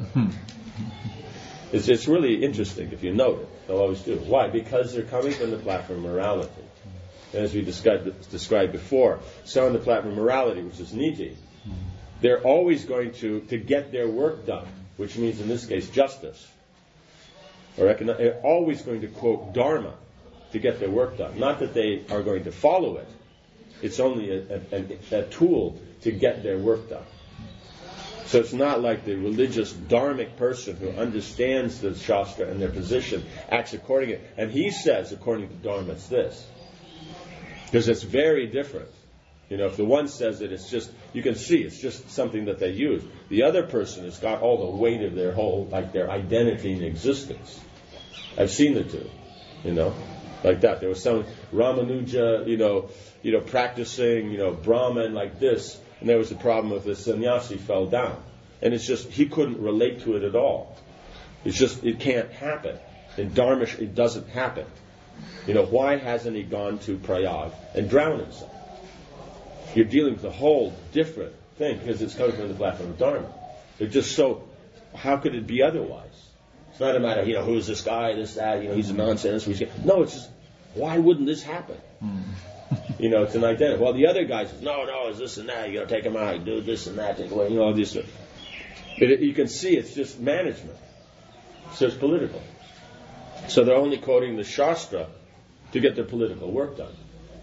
It's, it's really interesting if you note it. They'll always do. Why? Because they're coming from the platform of morality. And as we described, described before, so on the platform of morality, which is niti, they're always going to, to get their work done, which means in this case justice. Or econo- they're always going to quote Dharma to get their work done. Not that they are going to follow it. It's only a, a, a, a tool to get their work done. So it's not like the religious dharmic person who understands the Shastra and their position acts according to it. And he says, according to Dharma, it's this. Because it's very different. You know, if the one says it, it's just, you can see, it's just something that they use. The other person has got all the weight of their whole, like their identity and existence. I've seen the two, you know, like that. There was some Ramanuja, you know, you know, practicing, you know, Brahman like this. And there was a problem with the sannyasi fell down. And it's just, he couldn't relate to it at all. It's just, it can't happen. In Dharma, it doesn't happen. You know, why hasn't he gone to Prayag and drowned himself? You're dealing with a whole different thing because it's coming from the platform of Dharma. They're just so, how could it be otherwise? It's not a matter of, you know, who's this guy, this, that, you know, he's a nonsense. No, it's just, why wouldn't this happen? You know, it's an identity. Well, the other guy says, no, no, it's this and that. You got to take him out, do this and that, take away, you know, all this. But it, you can see it's just management. So it's political. So they're only quoting the Shastra to get their political work done.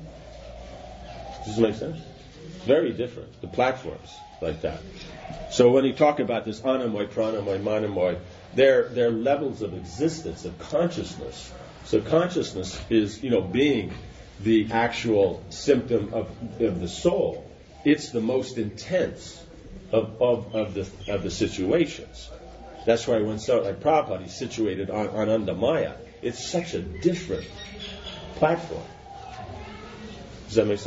Does this make sense? Very different. The platforms like that. So when you talk about this anamoy, pranamoy, manamoy, they're, they're levels of existence, of consciousness. So consciousness is, you know, being the actual symptom of, of the soul. It's the most intense of, of, of the of the situations. That's why when so like Prabhupada is situated on, on Anandamaya, it's such a different platform. Does that make sense?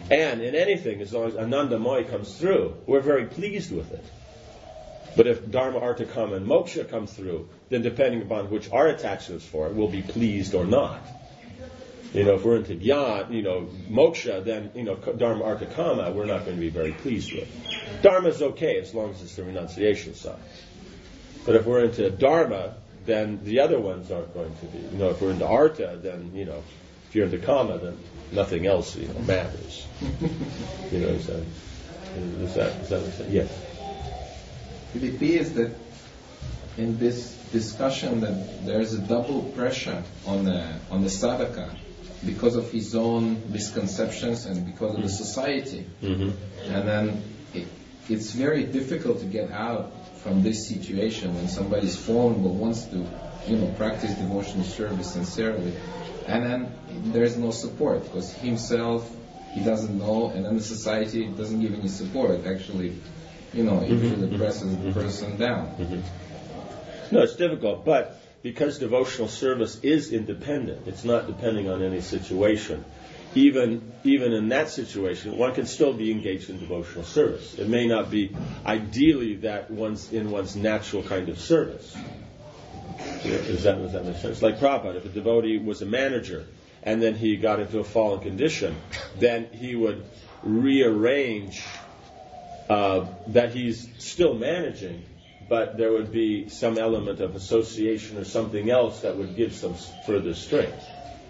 And in anything, as long as Anandamoy comes through, we're very pleased with it. But if Dharma, Artha, Kama, and Moksha come through, then depending upon which our attachment is for it, we'll be pleased or not. You know, if we're into Gyan, you know, Moksha, then, you know, Dharma, Artha, Kama, we're not going to be very pleased with. Dharma's okay as long as it's the renunciation side. But if we're into Dharma, then the other ones aren't going to be. You know, if we're into Artha, then, you know, if you're into Kama, then nothing else, you know, matters. You know what I'm saying? Is that, is that what I'm saying? Yes.
Could it be is that in this discussion that there's a double pressure on the on the sadhaka because of his own misconceptions and because of the society,
Mm-hmm.
and then it, it's very difficult to get out from this situation when somebody's fallen but wants to, you know, practice devotional service sincerely, and then there's no support because himself he doesn't know, and then the society doesn't give any support. Actually, you know, it
Mm-hmm.
really presses the person down.
Mm-hmm. No, it's difficult, but because devotional service is independent, it's not depending on any situation. Even even in that situation, one can still be engaged in devotional service. It may not be ideally that one's in one's natural kind of service. Does that, does that make sense? Like Prabhupada, if a devotee was a manager and then he got into a fallen condition, then he would rearrange uh, that he's still managing, but there would be some element of association or something else that would give some further strength.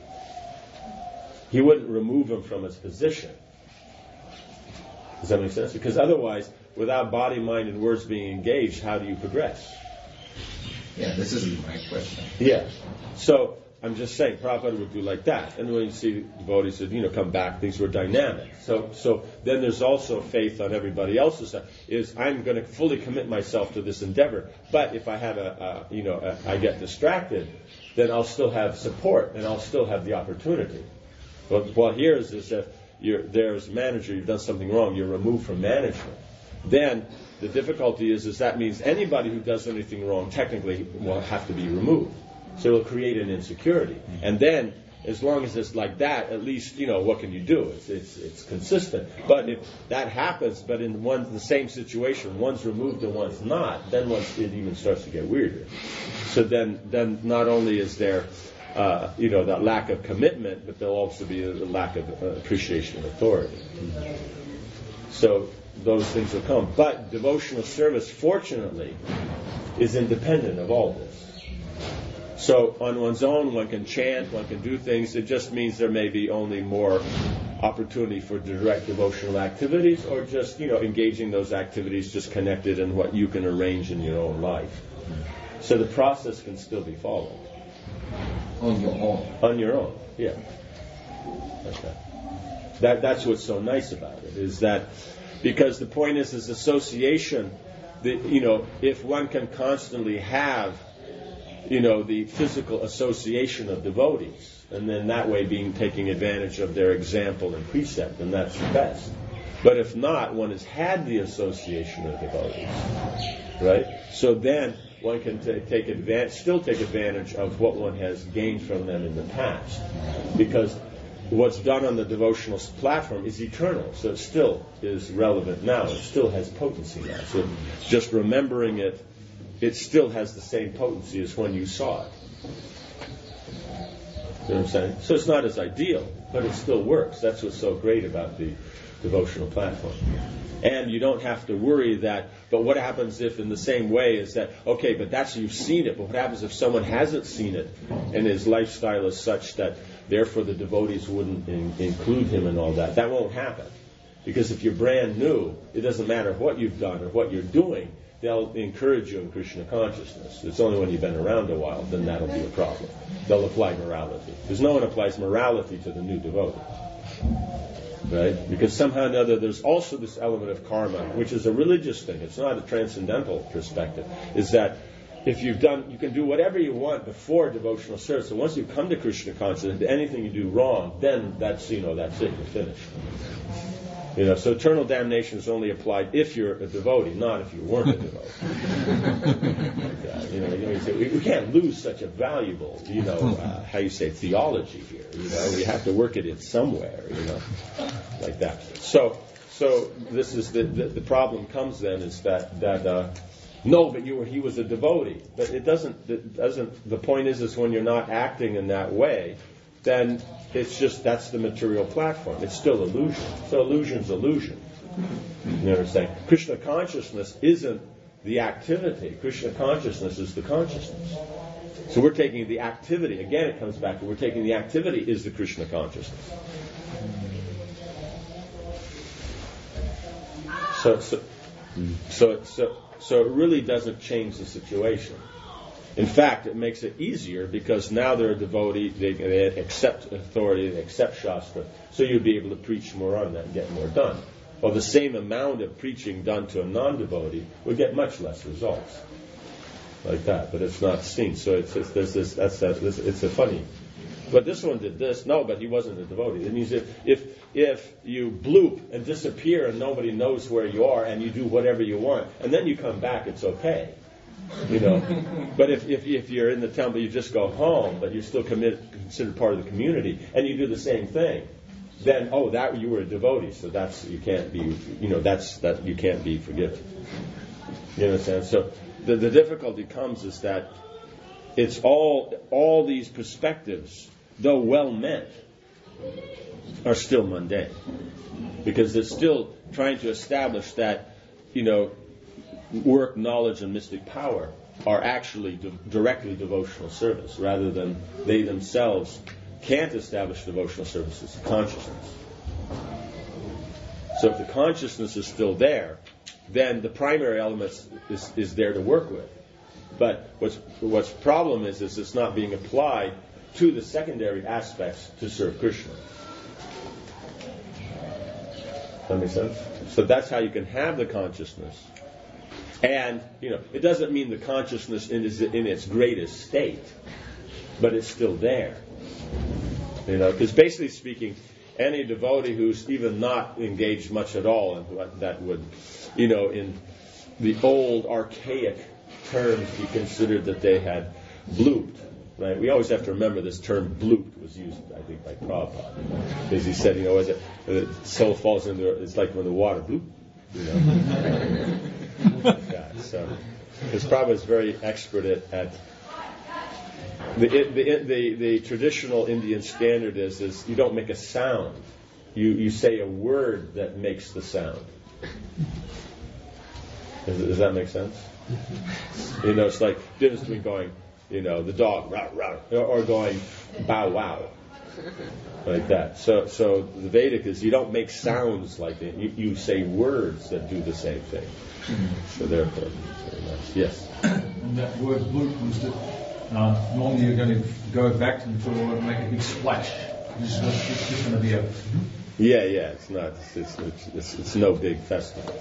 He wouldn't remove him from his position. Does that make sense? Because otherwise, without body, mind, and words being engaged, how do you progress?
Yeah, this is my question.
Yeah. So, I'm just saying, Prabhupada would do like that. And when you see devotees that, you know, come back, things were dynamic. So, so then there's also faith on everybody else's side. Is I'm going to fully commit myself to this endeavor. But if I have a, a you know, a, I get distracted, then I'll still have support and I'll still have the opportunity. But what here is, is if you're there's a manager, you've done something wrong, you're removed from management. Then the difficulty is, is that means anybody who does anything wrong technically will have to be removed. So it'll create an insecurity. And then, as long as it's like that, at least, you know, what can you do? It's it's, it's consistent. But if that happens, but in one the same situation, one's removed and one's not, then once it even starts to get weirder. So then, then not only is there, uh, you know, that lack of commitment, but there'll also be a, a lack of uh, appreciation of authority. So those things will come. But devotional service, fortunately, is independent of all this. So on one's own, one can chant, one can do things. It just means there may be only more opportunity for direct devotional activities, or just, you know, engaging those activities just connected in what you can arrange in your own life. So the process can still be followed.
On your own.
On your own, yeah. Okay. That that's what's so nice about it, is that because the point is, is association. The, you know, if one can constantly have, you know, the physical association of devotees, and then that way being taking advantage of their example and precept, and that's the best. But if not, one has had the association of devotees, right? So then one can t- take advantage, still take advantage of what one has gained from them in the past, because what's done on the devotional platform is eternal, so it still is relevant now. It still has potency now. So just remembering it, it still has the same potency as when you saw it. You know what I'm saying? So it's not as ideal, but it still works. That's what's so great about the devotional platform. And you don't have to worry that, but what happens if in the same way is that, okay, but that's, you've seen it, but what happens if someone hasn't seen it and his lifestyle is such that therefore the devotees wouldn't in, include him in all that? That won't happen. Because if you're brand new, it doesn't matter what you've done or what you're doing, they'll encourage you in Krishna consciousness. It's only when you've been around a while, then that'll be a problem. They'll apply morality. Because no one applies morality to the new devotee. Right? Because somehow or another there's also this element of karma, which is a religious thing. It's not a transcendental perspective. Is that if you've done, you can do whatever you want before devotional service. So once you come to Krishna consciousness, anything you do wrong, then that's, you know, that's it. You're finished. You know, so eternal damnation is only applied if you're a devotee, not if you weren't a devotee. uh, you know, you know you say, we, we can't lose such a valuable, you know, uh, how you say, theology here. You know, we have to work at it somewhere. You know, like that. So, so this is the the, the problem comes then is that that. Uh, No, but you were, he was a devotee. But it doesn't, it doesn't, the point is, is when you're not acting in that way, then it's just, that's the material platform. It's still illusion. So illusion's illusion. You know what I'm saying? Krishna consciousness isn't the activity. Krishna consciousness is the consciousness. So we're taking the activity. Again, it comes back to we're taking the activity is the Krishna consciousness. So, so, so, so, So it really doesn't change the situation. In fact, it makes it easier because now they're a devotee, they, they accept authority, they accept Shastra, so you'll be able to preach more on that and get more done. Well, the same amount of preaching done to a non-devotee would get much less results. Like that, but it's not seen. So it's, it's there's this, that's a, this, it's a funny. But this one did this. No, but he wasn't a devotee. It means if, if if you bloop and disappear and nobody knows where you are and you do whatever you want and then you come back, it's okay, you know. But if if if you're in the temple, you just go home, but you're still committed, considered part of the community, and you do the same thing, then oh, that you were a devotee, so that's you can't be, you know, that's that you can't be forgiven. You understand? So the the difficulty comes is that it's all all these perspectives, though well meant, are still mundane. Because they're still trying to establish that, you know, work, knowledge, and mystic power are actually de- directly devotional service, rather than they themselves can't establish devotional service. It's consciousness. So if the consciousness is still there, then the primary element is, is there to work with. But what's what's problem is is it's not being applied to the secondary aspects to serve Krishna. That makes sense? So that's how you can have the consciousness. And, you know, it doesn't mean the consciousness in its, in its greatest state, but it's still there. You know, because basically speaking, any devotee who's even not engaged much at all, and that would, you know, in the old archaic terms be considered that they had blooped. Right? We always have to remember this term "blooped" was used, I think, by Prabhupada, because he said, you know, as it, the soul falls into, it's like when the water bloop, you know. Yeah, so, because Prabhupada is very expert at, at the, the the the traditional Indian standard is is you don't make a sound, you you say a word that makes the sound. Does, does that make sense? You know, it's like the difference between going, you know, the dog, rah, rah, or going, bow, wow, like that. So, so the Vedic is you don't make sounds like that. You, you say words that do the same thing. So therefore, very nice. Yes.
And that word bloop was that uh, normally you're going to go back to the toilet and make a big splash. This is it's just going to be a.
Yeah, yeah, it's not. It's it's it's, it's no big festival.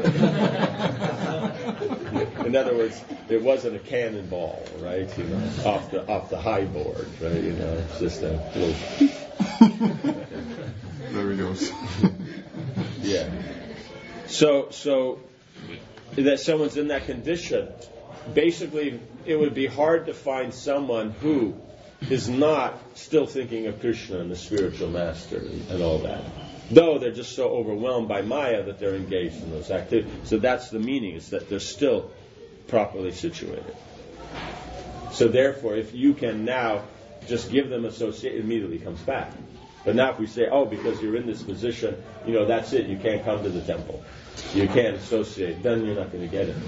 In other words, it wasn't a cannonball, right? You know, off the off the high board, right? You know, it's just a little.
There he goes.
Yeah. So so that someone's in that condition, basically, it would be hard to find someone who is not still thinking of Krishna and the spiritual master and, and all that. Though they're just so overwhelmed by Maya that they're engaged in those activities. So that's the meaning, is that they're still properly situated. So therefore, if you can now just give them associate, it immediately comes back. But now if we say, oh, because you're in this position, you know, that's it, you can't come to the temple. You can't associate, then you're not going to get it.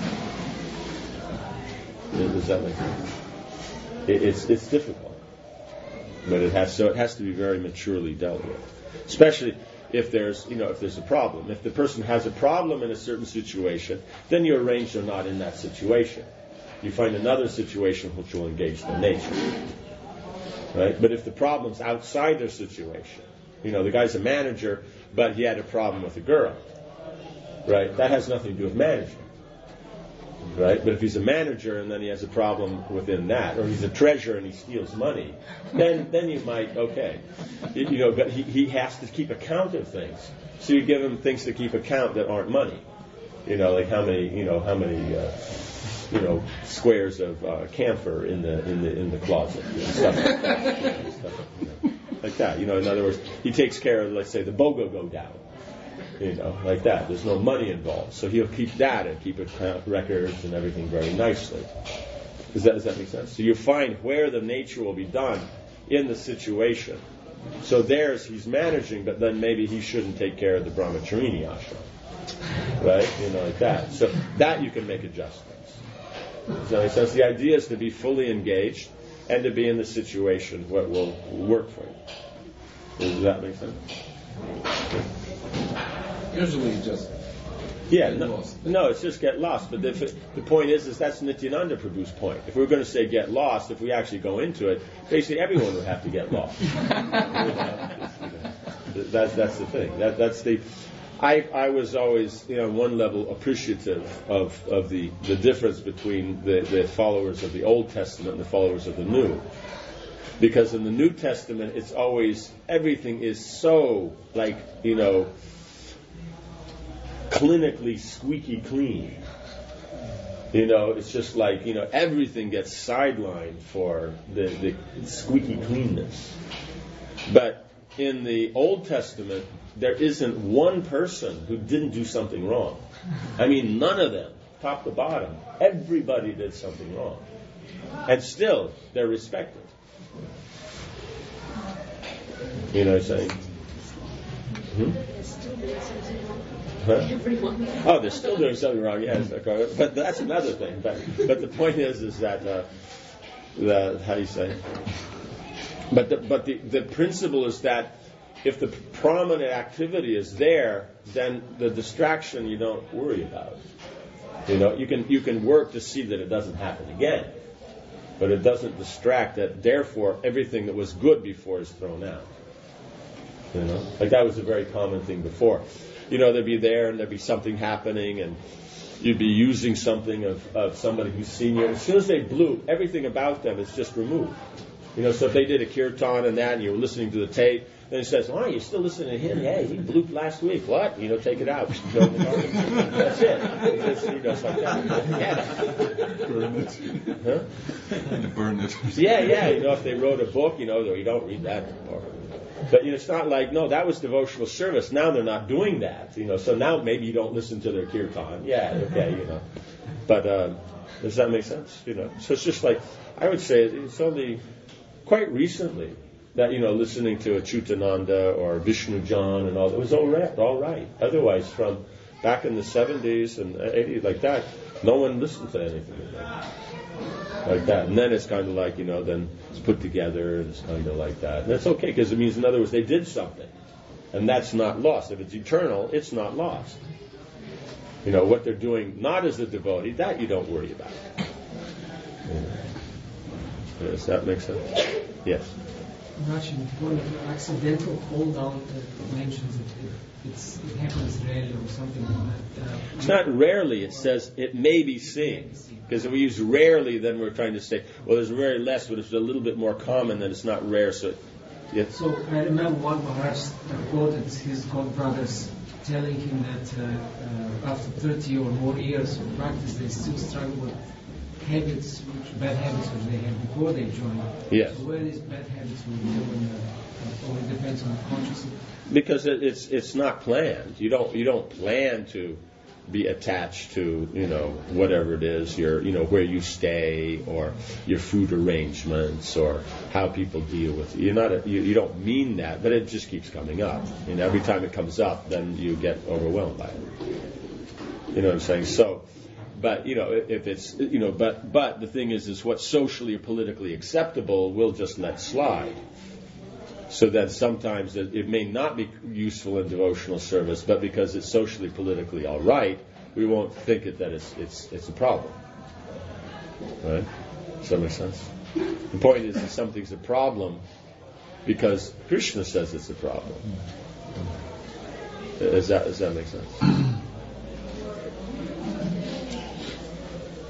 Does that make sense? It's it's difficult, but it has so it has to be very maturely dealt with. Especially if there's you know if there's a problem. If the person has a problem in a certain situation, then you arrange they're not in that situation. You find another situation which will engage their nature, right? But if the problem's outside their situation, you know the guy's a manager, but he had a problem with a girl, right? That has nothing to do with management. right? But if he's a manager and then he has a problem within that, or he's a treasurer and he steals money, then then you might, okay. You, you know, but he, he has to keep account of things. So you give him things to keep account that aren't money. You know, like how many, you know, how many, uh, you know, squares of uh, camphor in the in the in the closet, you know, stuff like that. You know, stuff, you know, like that. You know, in other words, he takes care of, let's say, the BOGO go down. You know, like that. There's no money involved, so he'll keep that and keep account records and everything very nicely. Does that does that make sense? So you find where the nature will be done in the situation. So there's he's managing, but then maybe he shouldn't take care of the brahmacharini ashram, right? You know, like that. So that you can make adjustments. Does that make sense? The idea is to be fully engaged and to be in the situation what will work for you. Does that make sense?
Usually just
yeah,
get
no,
lost.
no, it's just get lost. But the, the point is, is that's Nityananda Prabhu's point. If we we're going to say get lost, if we actually go into it, basically everyone would have to get lost. You know, that, that's the thing. That, that's the. I, I was always, you know, on one level appreciative of, of the, the difference between the, the followers of the Old Testament and the followers of the New. Because in the New Testament, it's always, everything is so, like, you know, clinically squeaky clean. You know, it's just like, you know, everything gets sidelined for the, the squeaky cleanness. But in the Old Testament, there isn't one person who didn't do something wrong. I mean, none of them, top to bottom. Everybody did something wrong. And still, they're respected. You know what I'm saying? Hmm? Huh?
Everyone.
Oh, they're still doing something wrong, yes. Okay. But that's another thing. But, but the point is, is that, uh, the, how do you say? But the, but the, the principle is that if the prominent activity is there, then the distraction you don't worry about. You know, you can you can work to see that it doesn't happen again, but it doesn't distract. That therefore everything that was good before is thrown out. You know, like that was a very common thing before. You know, they'd be there and there'd be something happening, and you'd be using something of, of somebody who's senior. As soon as they blew, everything about them is just removed. You know, so if they did a kirtan and that, and you were listening to the tape, then he says, "Oh, you're still listening to him? Hey, he blooped last week. What? You know, take it out. That's it. It's, you know, it's like that. Yeah.
Burn it.
Huh?
Burn it.
Yeah, yeah. You know, if they wrote a book, you know, you don't read that part. But you know, it's not like, no, that was devotional service. Now they're not doing that. You know, so now maybe you don't listen to their kirtan. Yeah, okay, you know. But uh, does that make sense? You know, so it's just like, I would say it's only quite recently that, you know, listening to a Chutananda or Vishnu Jan and all, it was all right, all right. Otherwise, from back in the seventies and eighties, like that, no one listened to anything like that. Like that. And then it's kind of like, you know, then it's put together and it's kind of like that. And that's okay, because it means, in other words, they did something. And that's not lost. If it's eternal, it's not lost. You know, what they're doing, not as a devotee, that you don't worry about. Yeah. Does that make sense? Yes.
Actually, one of the accidental fall down that mentions it, it, it's, it happens rarely or something like that. Uh,
it's not rarely, it says it may be seen. Because if we use rarely, then we're trying to say, well, there's very less, but it's a little bit more common, then it's not rare. So, yeah.
So I remember one Maharaj quoted his godbrothers telling him that uh, uh, after thirty or more years of practice, they still struggle with habits, which, bad habits which they had before they joined.
Yes.
So where these bad habits will go, and uh, it depends on consciousness.
Because it, it's it's not planned. You don't you don't plan to be attached to, you know, whatever it is, your, you know, where you stay or your food arrangements or how people deal with you. You're not a, you, you don't mean that, but it just keeps coming up. And every time it comes up, then you get overwhelmed by it. You know what I'm saying? So. But, you know, if it's, you know, but but the thing is, is what's socially or politically acceptable, we'll just let slide. So that sometimes it, it may not be useful in devotional service, but because it's socially, politically all right, we won't think it that it's it's it's a problem. Right? Does that make sense? The point is that something's a problem because Krishna says it's a problem. Does that does that make sense?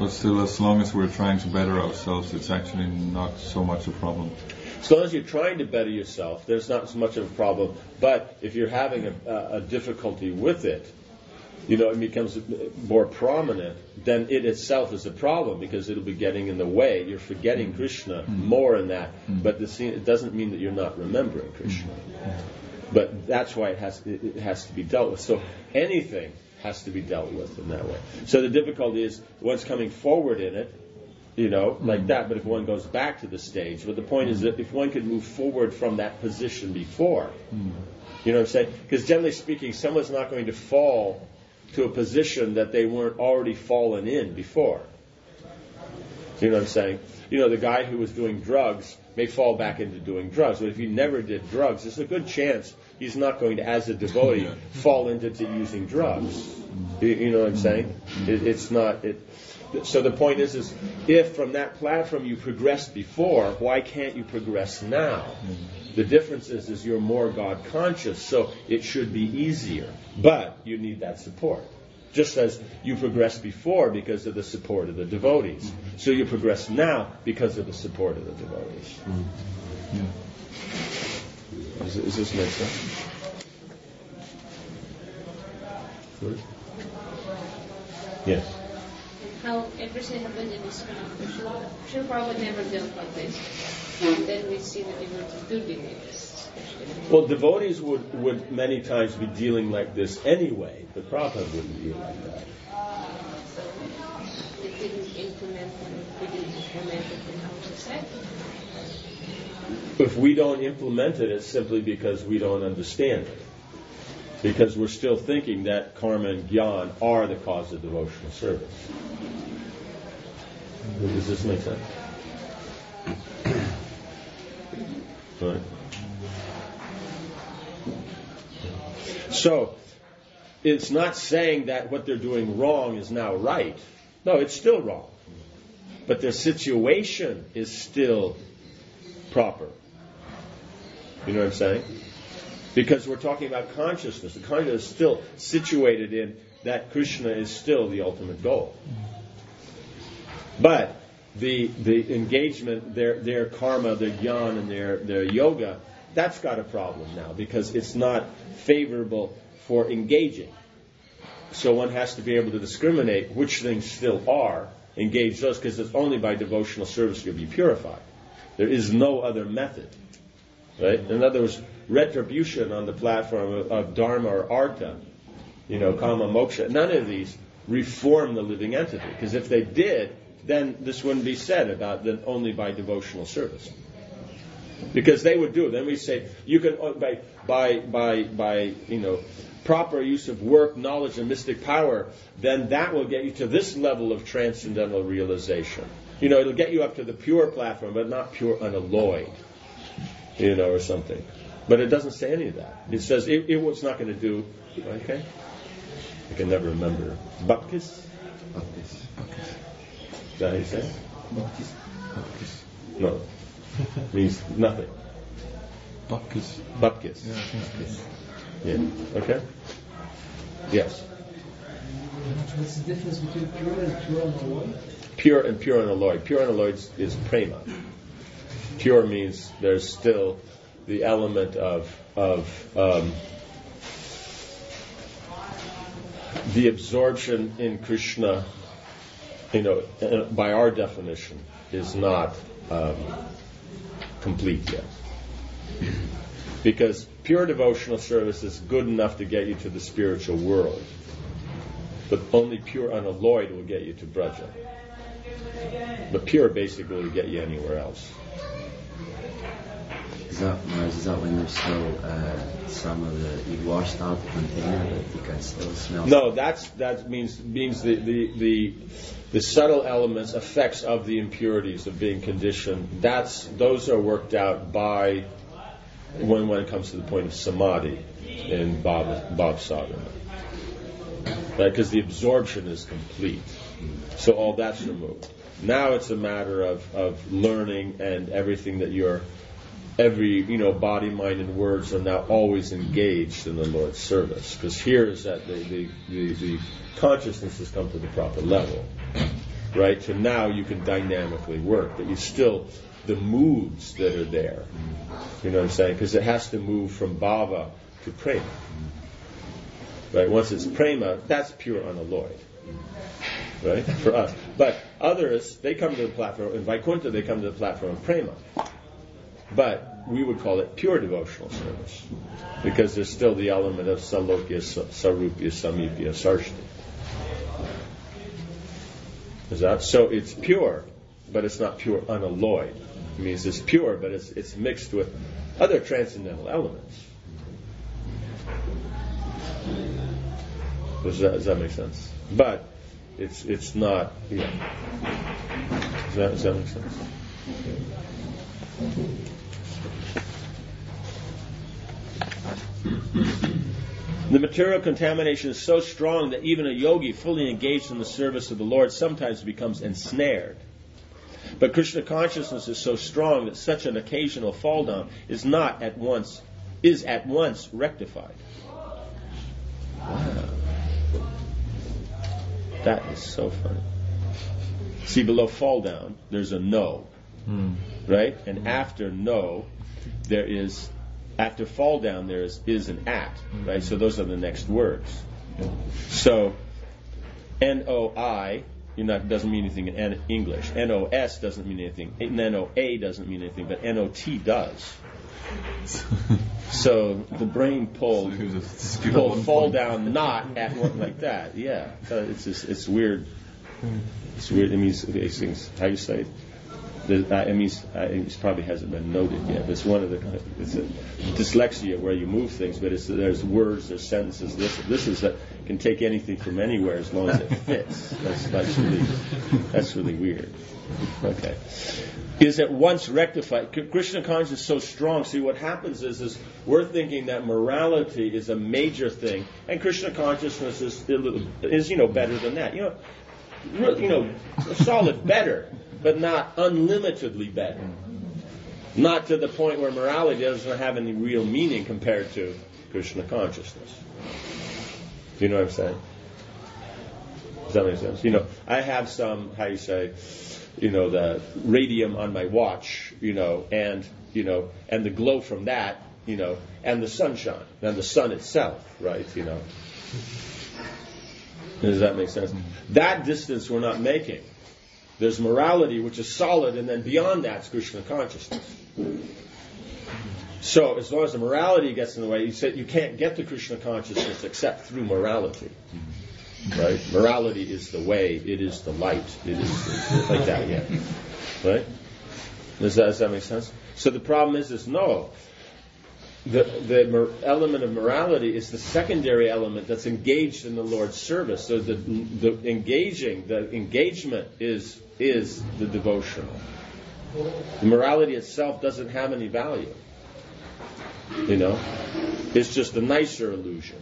But still, as long as we're trying to better ourselves, it's actually not so much a problem.
As long as you're trying to better yourself, there's not so much of a problem. But if you're having a, a, a difficulty with it, you know, it becomes more prominent, then it itself is a problem because it'll be getting in the way. You're forgetting Krishna
Mm.
more in that.
Mm.
But the, it doesn't mean that you're not remembering Krishna.
Mm.
But that's why it has, it has to be dealt with. So anything has to be dealt with in that way. So the difficulty is one's coming forward in it, you know, like that, but if one goes back to the stage, but the point is that if one could move forward from that position before,
Mm.
you know what I'm saying? Because generally speaking, someone's not going to fall to a position that they weren't already fallen in before. You know what I'm saying? You know, the guy who was doing drugs may fall back into doing drugs, but if he never did drugs, there's a good chance he's not going to, as a devotee, fall into to using drugs. You, you know what I'm saying? It, it's not... It, so the point is, is if from that platform you progressed before, why can't you progress now? The difference is, is you're more God conscious, so it should be easier. But you need that support. Just as you progressed before because of the support of the devotees. So you progress now because of the support of the devotees.
Yeah.
Does, does this make sense? Good? Yes.
How everything happened in ISKCON. Srila Srila Prabhupada never dealt like this. And then we see the devotees do behave this.
Well, devotees would, would many times be dealing like this anyway, but Prabhupada wouldn't deal like that.
So it didn't implement and we didn't implement it in our society.
If we don't implement it, it's simply because we don't understand it. Because we're still thinking that karma and jnana are the cause of devotional service. Does this make sense? Right. So, it's not saying that what they're doing wrong is now right. No, it's still wrong. But their situation is still proper. You know what I'm saying? Because we're talking about consciousness. The consciousness is still situated in that Krishna is still the ultimate goal. But the the engagement, their their karma, their jnana, and their, their yoga, that's got a problem now because it's not favorable for engaging. So one has to be able to discriminate which things still are, engage those, because it's only by devotional service you'll be purified. There is no other method. Right? In other words, retribution on the platform of, of dharma or artha, you know, kama, moksha, none of these reform the living entity. Because if they did, then this wouldn't be said about that only by devotional service. Because they would do it. Then we say you can by by by by you know proper use of work, knowledge, and mystic power. Then that will get you to this level of transcendental realization. You know, it'll get you up to the pure platform, but not pure unalloyed. You know, or something. But it doesn't say any of that. It says it, it was not going to do. Okay, I can never remember. Bhaktis.
Bhaktis.
Is that how you say it?
Bhaktis. Bhaktis.
No. Means nothing.
Bhaktis.
Bhaktis.
Yeah.
Yeah. Okay? Yes.
What's the difference between pure and pure unalloyed?
Pure and pure unalloyed. Pure unalloyed is prema. Pure means there's still the element of of um, the absorption in Krishna. You know, by our definition, is not um, complete yet. Because pure devotional service is good enough to get you to the spiritual world. But only pure unalloyed will get you to Braja. But pure basically will get you anywhere else.
Is that, is that when there's still uh, some of the, you washed out the container, but you can still smell?
No, that's that means means the, the the the subtle elements, effects of the impurities of being conditioned. That's those are worked out by when when it comes to the point of samadhi in Bhav Bhav sadhana, right? Because the absorption is complete, so all that's removed. Now it's a matter of of learning, and everything that you're. Every, you know, body, mind, and words are now always engaged in the Lord's service. Because here is that the, the, the, the consciousness has come to the proper level. right? To now you can dynamically work, but you still, the moods that are there, you know what I'm saying? Because it has to move from bhava to prema. Right? Once it's prema, that's pure unalloyed. Right? For us. But others, they come to the platform, in Vaikuntha they come to the platform of prema. But we would call it pure devotional service. Because there's still the element of salokya, sarupya, samipya, sarshti. Is that? So it's pure, but it's not pure unalloyed. It means it's pure, but it's it's mixed with other transcendental elements. Does that, does that make sense? But it's it's not. Yeah. Does that, does that make sense? The material contamination is so strong that even a yogi fully engaged in the service of the Lord sometimes becomes ensnared. But Krishna consciousness is so strong that such an occasional fall down is not at once is at once rectified. Wow. That is so funny. See, below fall down, there's a no.
Hmm.
Right? And after no, there is, after fall down, there is, is an at. Right? So those are the next words. So, N O I, you know, doesn't mean anything in English. N O S doesn't mean anything. N O A doesn't mean anything, but N O T does. So the brain pulled, pulled fall down not at one like that. Yeah, so it's just, it's weird. It's weird. It means these things. How you say it? The, it means it probably hasn't been noted yet. But it's one of the. It's a dyslexia where you move things, but it's there's words, there's sentences. This this is that can take anything from anywhere as long as it fits. That's that's really that's really weird. Okay. Is at once rectified. Krishna consciousness is so strong. See, what happens is, is we're thinking that morality is a major thing, and Krishna consciousness is, is you know, better than that. You know, you know, solid better, but not unlimitedly better. Not to the point where morality doesn't have any real meaning compared to Krishna consciousness. Do you know what I'm saying? Does that make sense? You know, I have some, how you say, you know, the radium on my watch, you know, and, you know, and the glow from that, you know, and the sunshine, and the sun itself, right, you know. Does that make sense? That distance we're not making. There's morality, which is solid, and then beyond that is Krishna consciousness. So as long as the morality gets in the way, you said you can't get to Krishna consciousness except through morality. Right? Morality is the way, it is the light, it is the, like that, yeah. Right? Does that, does that make sense? So the problem is, is no. The, the mor- element of morality is the secondary element that's engaged in the Lord's service. So the, the engaging, the engagement is is the devotional. The morality itself doesn't have any value. You know? It's just a nicer illusion.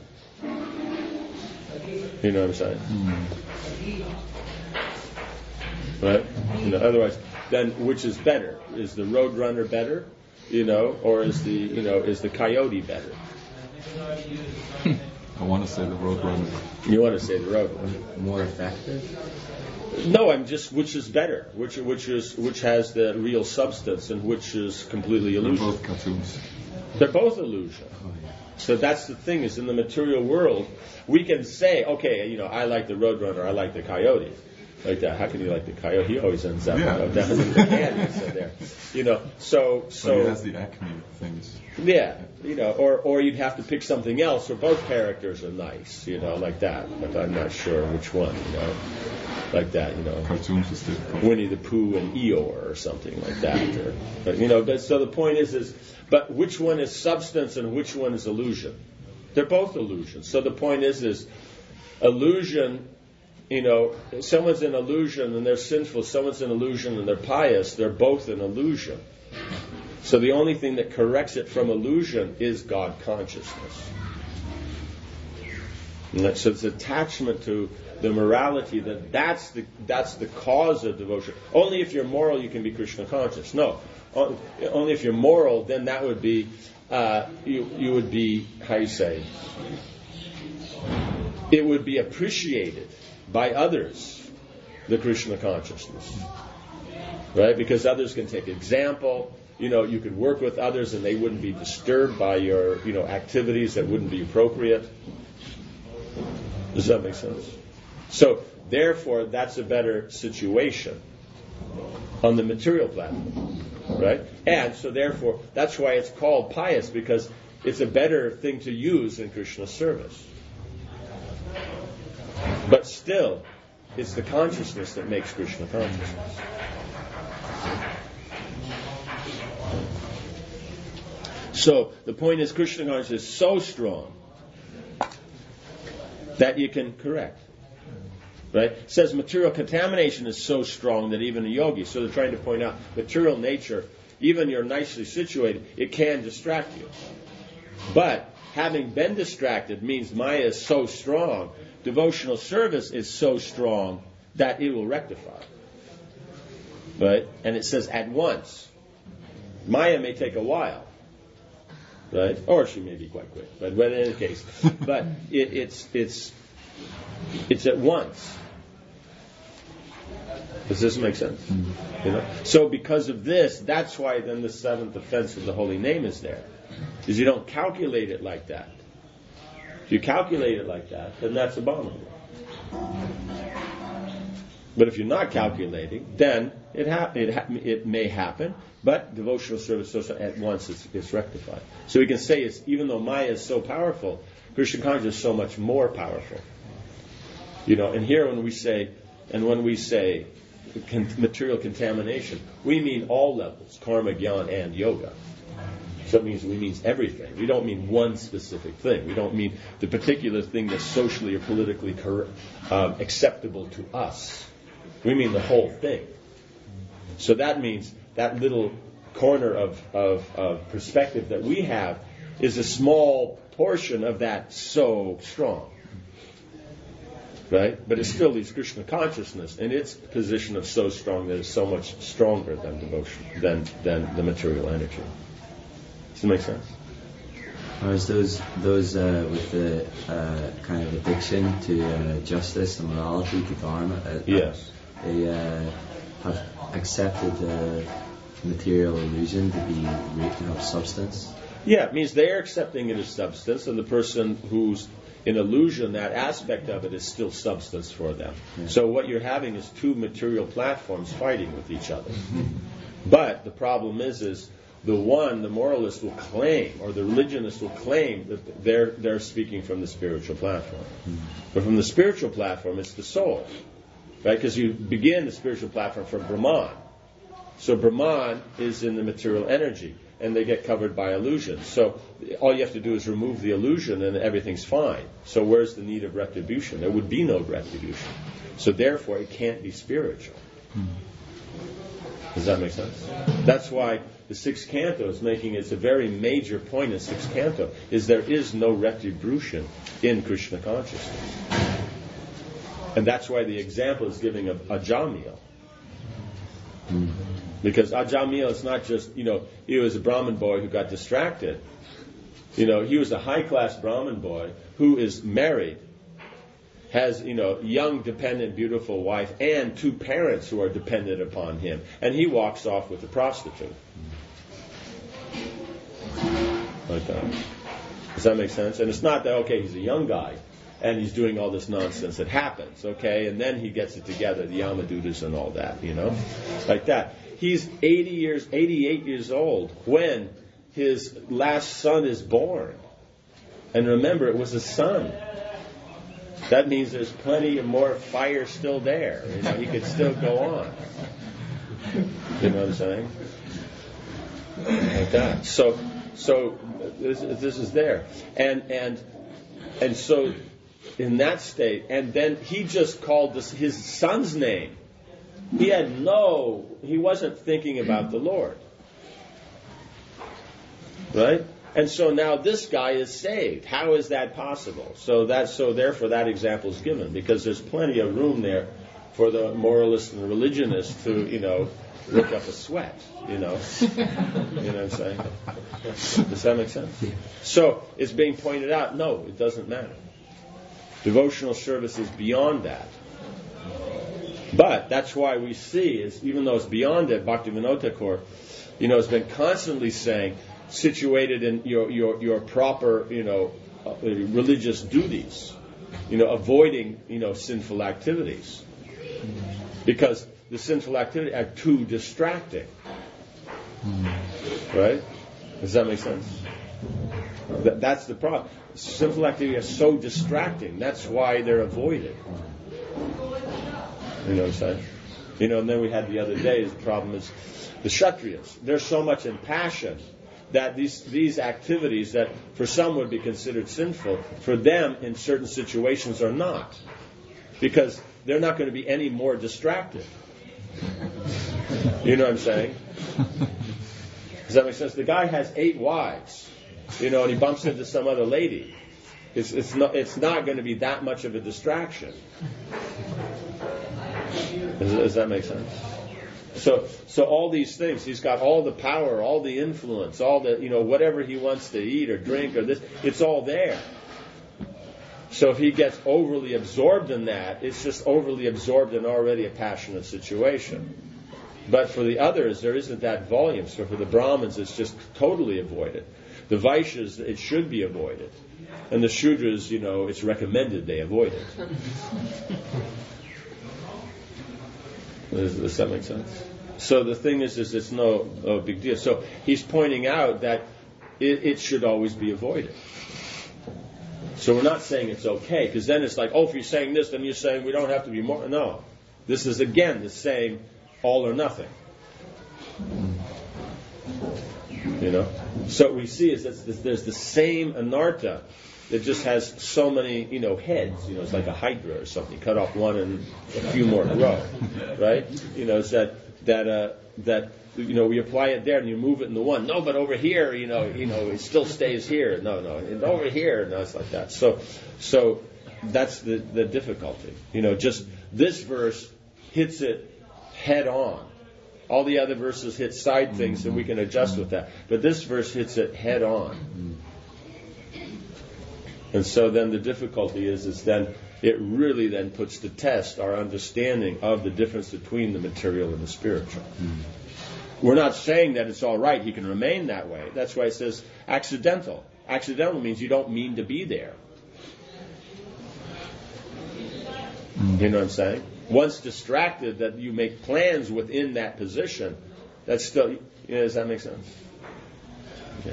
You know what I'm saying? Mm. Right? You know, otherwise, then which is better? Is the roadrunner better? You know, or is the you know is the coyote better?
I want to say the roadrunner.
You want to say the roadrunner?
More effective?
No, I'm just which is better, which which is which has the real substance, and which is completely illusion.
They're both cartoons.
They're both illusion.
Oh, yeah.
So that's the thing, is in the material world, we can say, okay, you know, I like the roadrunner, I like the coyote. Like that. How can you like the coyote? He always ends up
yeah.
you know, down in the canyon, so there. You know, so so
But he has the acme things.
Yeah, you know, or or you'd have to pick something else where both characters are nice, you know, like that. But I'm not sure which one, you know, like that, you know.
Cartoons is difficult.
Winnie the Pooh and Eeyore or something like that. Or, but you know, but, so the point is, is, but which one is substance and which one is illusion? They're both illusions. So the point is, is illusion. You know, someone's an illusion and they're sinful. Someone's an illusion and they're pious. They're both an illusion. So the only thing that corrects it from illusion is God consciousness. And that, so it's attachment to the morality that that's the that's the cause of devotion. Only if you're moral you can be Krishna conscious. No, only if you're moral, then that would be uh, you you would be how you say it would be appreciated by others the Krishna consciousness. Right? Because others can take example. You know, you could work with others and they wouldn't be disturbed by your, you know, activities that wouldn't be appropriate. Does that make sense? So, therefore, that's a better situation on the material platform. Right? And so, therefore, that's why it's called pious, because it's a better thing to use in Krishna's service. But still, it's the consciousness that makes Krishna consciousness. So, the point is, Krishna consciousness is so strong that you can correct. Right? It says material contamination is so strong that even a yogi, so they're trying to point out material nature, even you're nicely situated, it can distract you. But having been distracted means Maya is so strong, devotional service is so strong that it will rectify. Right? And it says at once. Maya may take a while. Right? Or she may be quite quick. But, but in any case. But it, it's it's it's at once. Does this make sense? Mm-hmm. You know? So because of this, that's why then the seventh offense of the holy name is there. Because you don't calculate it like that. If you calculate it like that, then that's abominable. But if you're not calculating, then it ha- it, ha- it may happen, but devotional service so at once it's, it's rectified. So we can say, it's, even though Maya is so powerful, Krishna consciousness is so much more powerful. You know, and here when we say, and when we say con- material contamination, we mean all levels, karma, jnana, and yoga. So it means we mean everything. We don't mean one specific thing. We don't mean the particular thing that's socially or politically cor- um, acceptable to us. We mean the whole thing. So that means that little corner of, of, of perspective that we have is a small portion of that so strong. Right? But it still leaves Krishna consciousness in its position of so strong that it's so much stronger than devotion, than, than the material energy. Does it make sense?
Whereas those those uh, with the uh, kind of addiction to uh, justice and morality, to dharma, uh,
yes.
they uh, have accepted the material illusion to be you know, substance.
Yeah, it means they're accepting it as substance, and the person who's in illusion, that aspect of it is still substance for them. Yeah. So what you're having is two material platforms fighting with each other. But the problem is, is the one, the moralist will claim, or the religionist will claim that they're they're speaking from the spiritual platform. Mm. But from the spiritual platform, it's the soul, right? Because you begin the spiritual platform from Brahman. So Brahman is in the material energy, and they get covered by illusion. So all you have to do is remove the illusion, and everything's fine. So where's the need of retribution? There would be no retribution. So therefore, it can't be spiritual. Mm. Does that make sense? That's why the sixth canto is making, it's a very major point in sixth canto, is there is no retribution in Krishna consciousness. And that's why the example is giving of Ajamil. Mm-hmm. Because Ajamil is not just, you know, he was a Brahmin boy who got distracted. You know, he was a high-class Brahmin boy who is married, has, you know, young, dependent, beautiful wife, and two parents who are dependent upon him. And he walks off with a prostitute. Like that. Does that make sense? And it's not that, okay, he's a young guy, and he's doing all this nonsense. It happens, okay? And then he gets it together, the Yamadutas and all that, you know? Like that. He's eighty years, eighty-eight years old when his last son is born. And remember, it was a son. That means there's plenty of more fire still there. You know, he could still go on. You know what I'm saying? Like that. So, so this, this is there, and and and so in that state, and then he just called this, his son's name. He had no, he wasn't thinking about the Lord, right? And so now this guy is saved. How is that possible? So that, so therefore that example is given, because there's plenty of room there for the moralist and the religionist to, you know, look up a sweat, you know. You know what I'm saying? Does that make sense? So it's being pointed out, no, it doesn't matter. Devotional service is beyond that. But that's why we see, is even though it's beyond it, Bhaktivinoda Thakur, you know, has been constantly saying, situated in your your, your proper, you know, uh, religious duties, you know, avoiding, you know, sinful activities, because the sinful activities are too distracting. Right? Does that make sense? That, that's the problem. Sinful activities are so distracting. That's why they're avoided. You know what I'm saying? You know, and then we had the other day, the problem is the Kshatriyas. They're so much in passion that these these activities that for some would be considered sinful, for them in certain situations are not. Because they're not going to be any more distracted. You know what I'm saying? Does that make sense? The guy has eight wives, you know, and he bumps into some other lady. It's, it's not it's not going to be that much of a distraction. Does, does that make sense? So, so all these things, he's got all the power, all the influence, all the, you know, whatever he wants to eat or drink or this, it's all there. So if he gets overly absorbed in that, it's just overly absorbed in already a passionate situation. But for the others, there isn't that volume. So for the Brahmins, it's just totally avoided. The Vaishyas, it should be avoided. And the Shudras, you know, it's recommended they avoid it. Does, does that make sense? So the thing is, is it's no, no big deal. So he's pointing out that it, it should always be avoided. So we're not saying it's okay, because then it's like, oh, if you're saying this, then you're saying we don't have to be more. No. This is, again, the same all or nothing. You know? So what we see is that there's the same anartha that just has so many, you know, heads. You know, it's like a hydra or something. You cut off one and a few more grow. Right? You know, it's that, that, uh, that, you know, we apply it there and you move it in the one. No, but over here, you know, you know, it still stays here. No, no, and over here, no, it's like that. So, so that's the, the difficulty. You know, just this verse hits it head on. All the other verses hit side things and we can adjust with that. But this verse hits it head on. And so then the difficulty is, is then it really then puts to test our understanding of the difference between the material and the spiritual. Mm. We're not saying that it's all right, he can remain that way. That's why it says accidental. Accidental means you don't mean to be there. Mm. You know what I'm saying? Once distracted, that you make plans within that position, that's still, you know, does that make sense? Yes.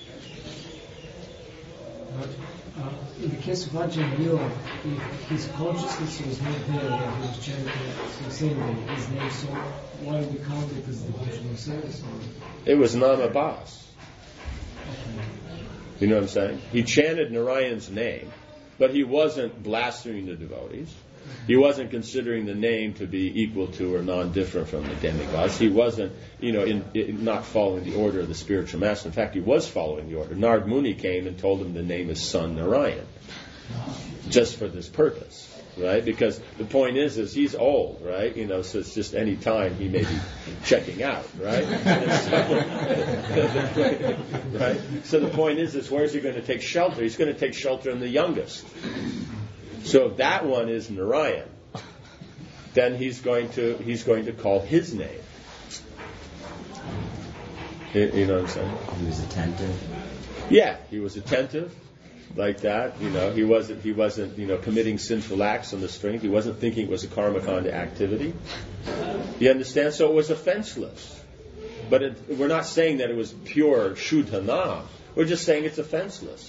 Uh, in the case of Ajahn Mila, if his consciousness was not there when he was chanting, so saying his name, so why we count it as devotional service? Or?
It was Namabhas. Okay. You know what I'm saying? He chanted Narayan's name, but he wasn't blaspheming the devotees. He wasn't considering the name to be equal to or non-different from the demigods. He wasn't, you know, in, in not following the order of the spiritual master. In fact, he was following the order. Nard Muni came and told him the name is Son Narayan, just for this purpose, right? Because the point is, is he's old, right? You know, so it's just any time he may be checking out, right? So, right? So the point is, is where's he going to take shelter? He's going to take shelter in the youngest. So if that one is Narayan, then he's going to he's going to call his name. You, you know what I'm saying?
He was attentive.
Yeah, he was attentive, like that. You know, he wasn't he wasn't you know committing sinful acts on the string. He wasn't thinking it was a karmakanda activity. You understand? So it was offenseless. But it, we're not saying that it was pure shuddhana. We're just saying it's offenseless.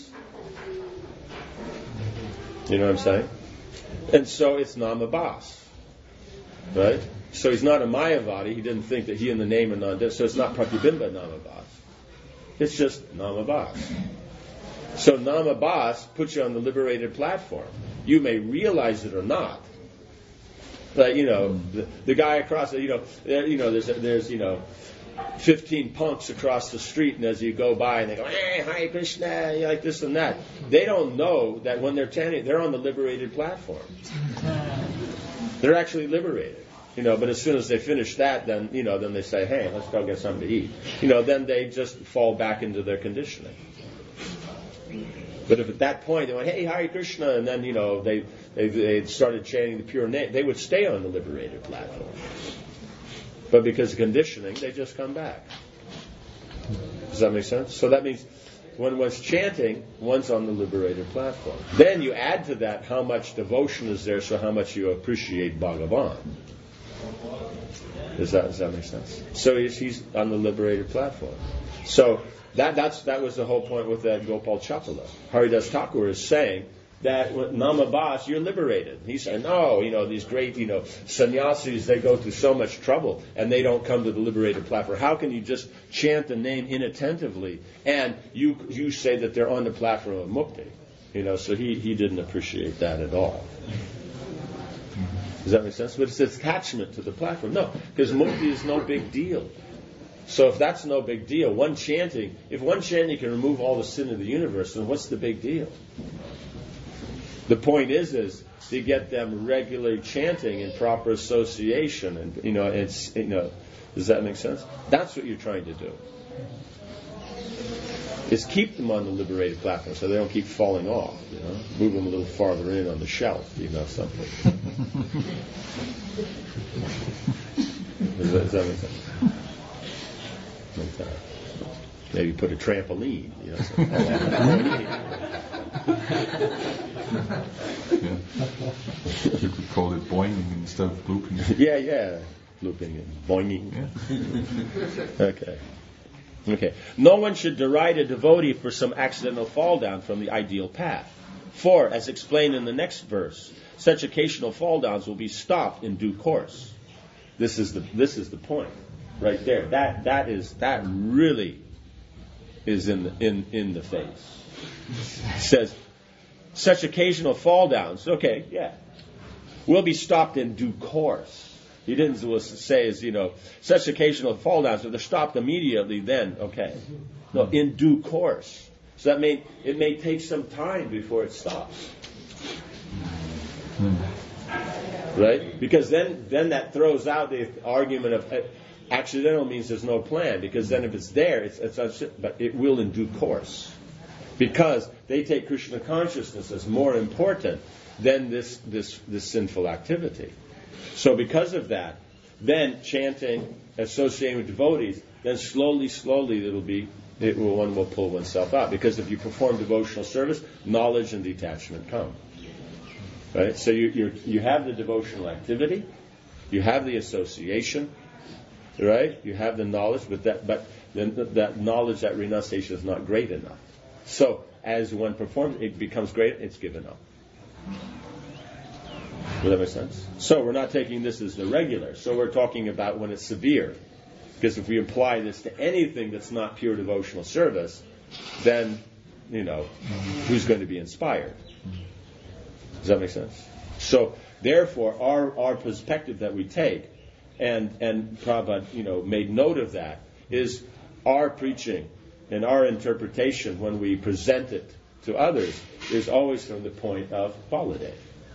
You know what I'm saying? And so it's Namabhas. Right? So he's not a Mayavadi. He didn't think that he and the name are non-different. So it's not Pratibimba Namabhas. It's just Namabhas. So Namabhas puts you on the liberated platform. You may realize it or not. But, you know, the, the guy across, you know, there, you know, there's, there's, you know, fifteen punks across the street, and as you go by and they go, hey, Hare Krishna, you like this and that. They don't know that when they're chanting, they're on the liberated platform. They're actually liberated. You know, but as soon as they finish that, then, you know, then they say, hey, let's go get something to eat. You know, then they just fall back into their conditioning. But if at that point they went, hey, Hare Krishna, and then, you know, they, they, they started chanting the pure name, they would stay on the liberated platform. But because of conditioning, they just come back. Does that make sense? So that means when one's chanting, one's on the liberated platform. Then you add to that how much devotion is there, so how much you appreciate Bhagavan. Does that, does that make sense? So he's, he's on the liberated platform. So that that's that was the whole point with that Gopal Chapala. Haridas Thakur is saying that with Namabas, you're liberated. He's saying, no, you know, these great, you know, sannyasis, they go through so much trouble and they don't come to the liberated platform. How can you just chant the name inattentively and you you say that they're on the platform of mukti? You know, so he, he didn't appreciate that at all. Does that make sense? But it's attachment to the platform. No, because mukti is no big deal. So if that's no big deal, one chanting, if one chanting can remove all the sin of the universe, then what's the big deal? The point is, is to get them regularly chanting in proper association, and you know, it's you know, does that make sense? That's what you're trying to do. Is keep them on the liberated platform so they don't keep falling off. You know, move them a little farther in on the shelf. You know, something. does, that, does that make sense? Like that. Maybe put a trampoline. You know,
yeah. You could call it boinging instead of looping.
Yeah, yeah, looping it, boinging. Yeah. Okay. Okay. No one should deride a devotee for some accidental fall down from the ideal path. For, as explained in the next verse, such occasional fall downs will be stopped in due course. This is the this is the point, right there. That that is that really is in the in, in the face. It says such occasional fall downs, okay, yeah, will be stopped in due course. He didn't say, as you know, such occasional fall downs, but they're stopped immediately then, okay. No, in due course. So that may, it may take some time before it stops. Right? Because then, then that throws out the argument of uh, accidental means there's no plan, because then if it's there, it's, it's but it will in due course. Because they take Krishna consciousness as more important than this, this, this sinful activity. So because of that, then chanting, associating with devotees, then slowly, slowly it'll be, it will, one will pull oneself out. Because if you perform devotional service, knowledge and detachment come. Right? So you you you have the devotional activity, you have the association, right? You have the knowledge, but that but then that knowledge, that renunciation is not great enough. So as one performs, it becomes great, it's given up. Does that make sense? So we're not taking this as the regular. So we're talking about when it's severe. Because if we apply this to anything that's not pure devotional service, then, you know, who's going to be inspired? Does that make sense? So therefore, our, our perspective that we take, and, and Prabhupada, you know, made note of that, is our preaching and our interpretation when we present it to others is always from the point of Baladev.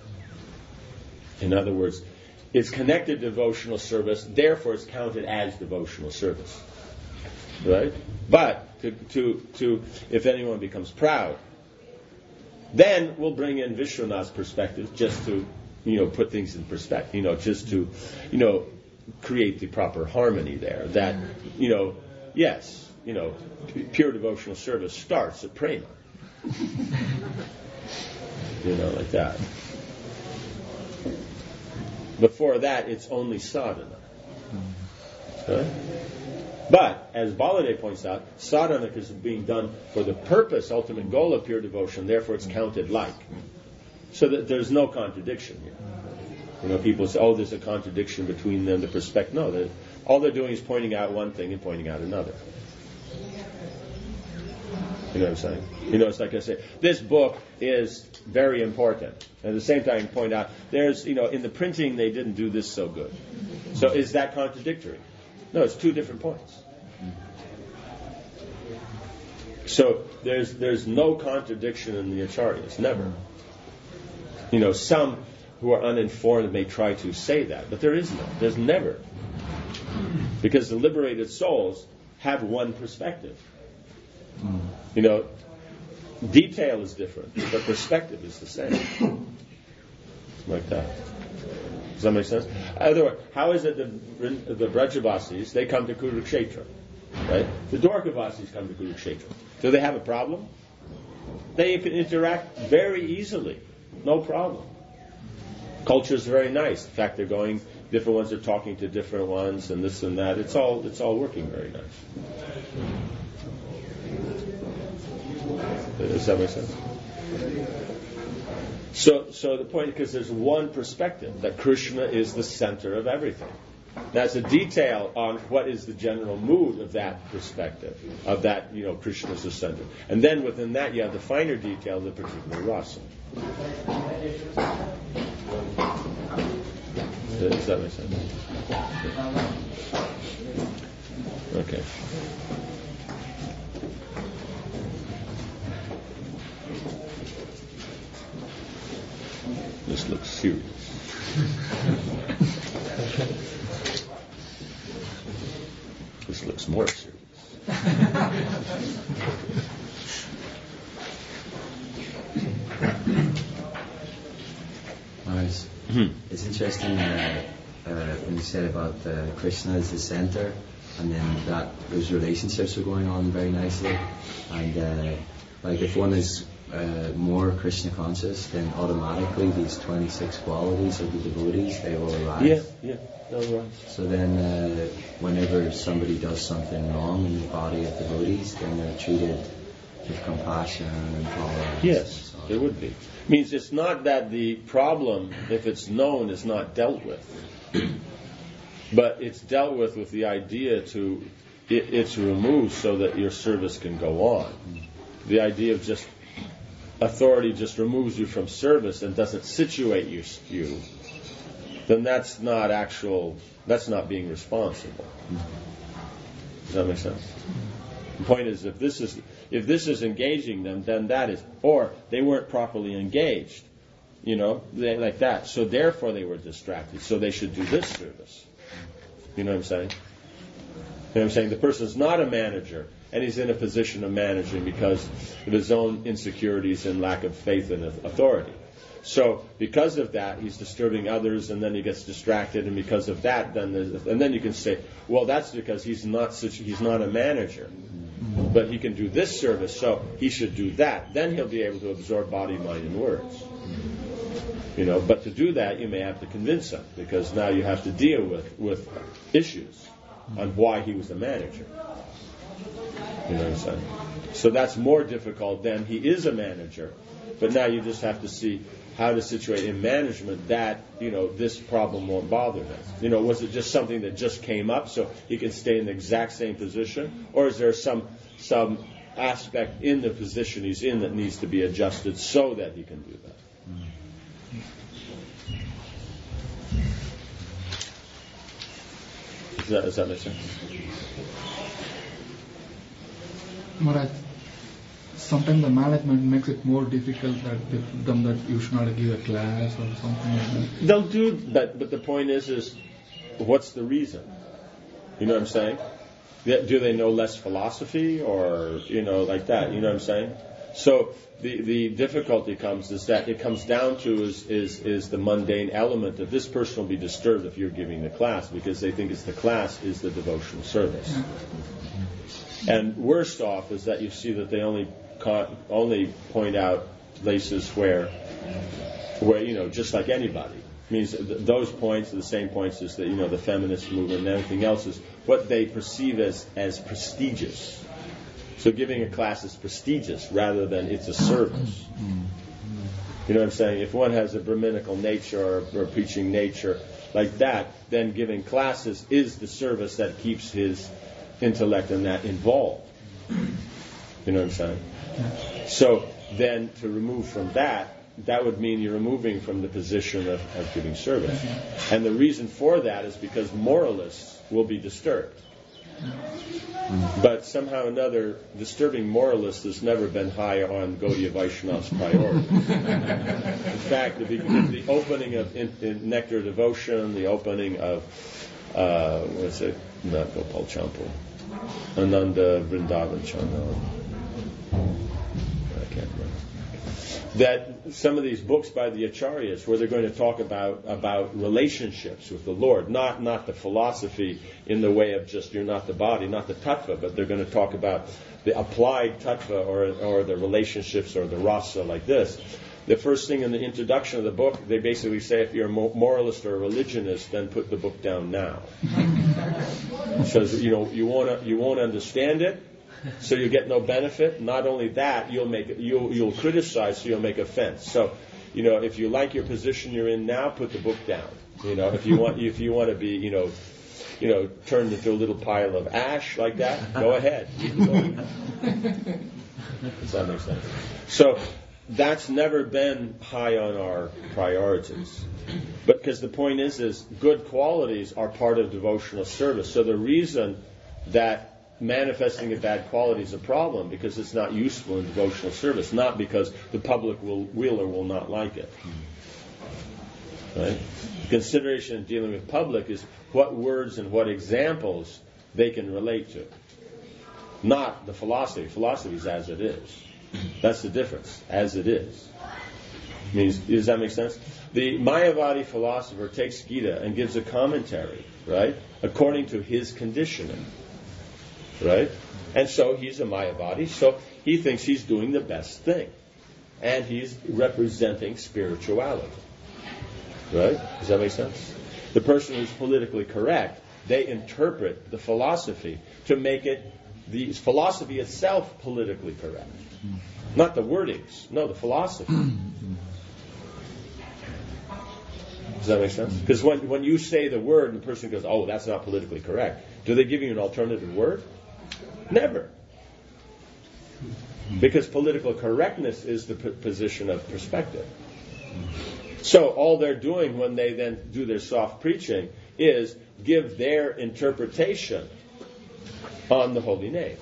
In other words, it's connected to devotional service, therefore it's counted as devotional service. Right? But to, to, to if anyone becomes proud, then we'll bring in Vishwanath's perspective just to, you know, put things in perspective, you know, just to, you know, create the proper harmony there. That, you know, yes, you know, pure devotional service starts at prema. You know, like that. Before that, it's only sadhana. Right? But, as Baladev points out, sadhana is being done for the purpose, ultimate goal of pure devotion, therefore it's counted like. So that there's no contradiction here. You know, people say, oh, there's a contradiction between them, the perspective. No, they're, all they're doing is pointing out one thing and pointing out another. You know what I'm saying? You know, it's like I say, this book is very important. At the same time, point out, there's, you know, in the printing they didn't do this so good. So is that contradictory? No, it's two different points. So there's there's no contradiction in the acharyas, never. You know, some who are uninformed may try to say that, but there is no, there's never. Because the liberated souls have one perspective. You know, Detail is different, but perspective is the same. Like that. Does that make sense? Otherwise, how is it the, the Brajavasis, they come to Kurukshetra, right? The Dwarkavasis come to Kurukshetra. Do they have a problem? They can interact very easily. No problem. Culture is very nice. In fact, they're going, different ones are talking to different ones and this and that. It's all, it's all working very nice. Does that make sense? So, so the point, because there's one perspective, that Krishna is the center of everything. That's a detail on what is the general mood of that perspective, of that, you know, Krishna is the center. And then within that you have the finer detail of the particular rasa. Does that make sense? Okay. This looks serious. This looks more serious.
Nice. Mm-hmm. It's interesting uh, uh, when you said about uh, Krishna as the center, and then that those relationships are going on very nicely. And uh, like if one is uh, more Krishna conscious, then automatically these twenty-six qualities of the devotees, they will arise.
Yeah, yeah, they'll arise.
So then uh, whenever somebody does something wrong in the body of devotees, then they're treated with compassion and tolerance.
Yes, there would be. Means it's not that the problem, if it's known, is not dealt with, but it's dealt with with the idea to it, it's removed so that your service can go on. The idea of just authority just removes you from service and doesn't situate you, you then that's not actual. That's not being responsible. Does that make sense? The point is, if this is if this is engaging them, then that is, or they weren't properly engaged, you know, they, like that. So therefore they were distracted. So they should do this service. You know what I'm saying? You know what I'm saying? The person's not a manager, and he's in a position of managing because of his own insecurities and lack of faith and authority. So because of that, he's disturbing others, and then he gets distracted, and because of that, then there's, and then you can say, well, that's because he's not such, he's not a manager, but he can do this service, so he should do that. Then he'll be able to absorb body, mind, and words. You know, but to do that, you may have to convince him, because now you have to deal with with issues on why he was a manager. You know what I'm saying? So that's more difficult than he is a manager, but now you just have to see how to situate in management that, you know, this problem won't bother them. You know, was it just something that just came up so he can stay in the exact same position? Or is there some some aspect in the position he's in that needs to be adjusted so that he can do that? Does that, does that make sense?
Maharaj, sometimes the management makes it more difficult that they tell them that you should not give a class or something like that.
They'll do that, but the point is, is what's the reason? You know what I'm saying? Do they know less philosophy, or, you know, like that? You know what I'm saying? So the the difficulty comes is that it comes down to is is is the mundane element that this person will be disturbed if you're giving the class, because they think it's the class is the devotional service. And worst off is that you see that they only only point out places where, where you know, just like anybody. Means those points are the same points as the, you know, the feminist movement and everything else is what they perceive as, as prestigious. So giving a class is prestigious rather than it's a service. You know what I'm saying? If one has a Brahminical nature or, or preaching nature like that, then giving classes is the service that keeps his intellect and that involved. You know what I'm saying? So then to remove from that, that would mean you're removing from the position of, of giving service. And the reason for that is because moralists will be disturbed. But somehow or another, disturbing moralists has never been high on Gaudiya Vaishnav's priority. In fact, the, the opening of in, in Nectar Devotion, the opening of, uh, what's it, not Gopal Champu, Ananda Vrindavan Channel. I can't remember. that some of these books by the acharyas, where they're going to talk about about relationships with the Lord, not not the philosophy in the way of just you're not the body, not the tattva, but they're going to talk about the applied tattva or or the relationships or the rasa like this. The first thing in the introduction of the book, they basically say if you're a moralist or a religionist, then put the book down now. So you know you won't you won't understand it. So you get no benefit. Not only that, you'll make you'll you'll criticize, so you'll make offense. So, you know, if you like your position you're in now, put the book down. You know, if you want if you want to be, you know, you know, turned into a little pile of ash like that, go ahead. Does that make sense? So that's never been high on our priorities. But because the point is, is good qualities are part of devotional service. So the reason that manifesting a bad quality is a problem because it's not useful in devotional service, not because the public will, will or will not like it. Right? The consideration in dealing with public is what words and what examples they can relate to, not the philosophy. Philosophy is as it is. That's the difference. As it is. Means, does that make sense? The Mayavadi philosopher takes Gita and gives a commentary, right, according to his conditioning. Right? And so he's a Mayavadi, so he thinks he's doing the best thing. And he's representing spirituality. Right? Does that make sense? The person who's politically correct, they interpret the philosophy to make it, the philosophy itself, politically correct. Not the wordings, no, the philosophy. Does that make sense? Because when, when you say the word and the person goes, oh, that's not politically correct, do they give you an alternative word? Never. Because political correctness is the p- position of perspective. So all they're doing when they then do their soft preaching is give their interpretation on the holy name.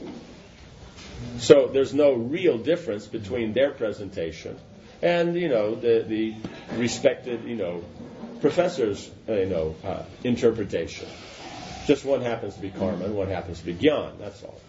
So there's no real difference between their presentation and, you know, the, the respected, you know, professor's, uh, you know, uh, interpretation. Just one happens to be karma and one happens to be jnana. That's all.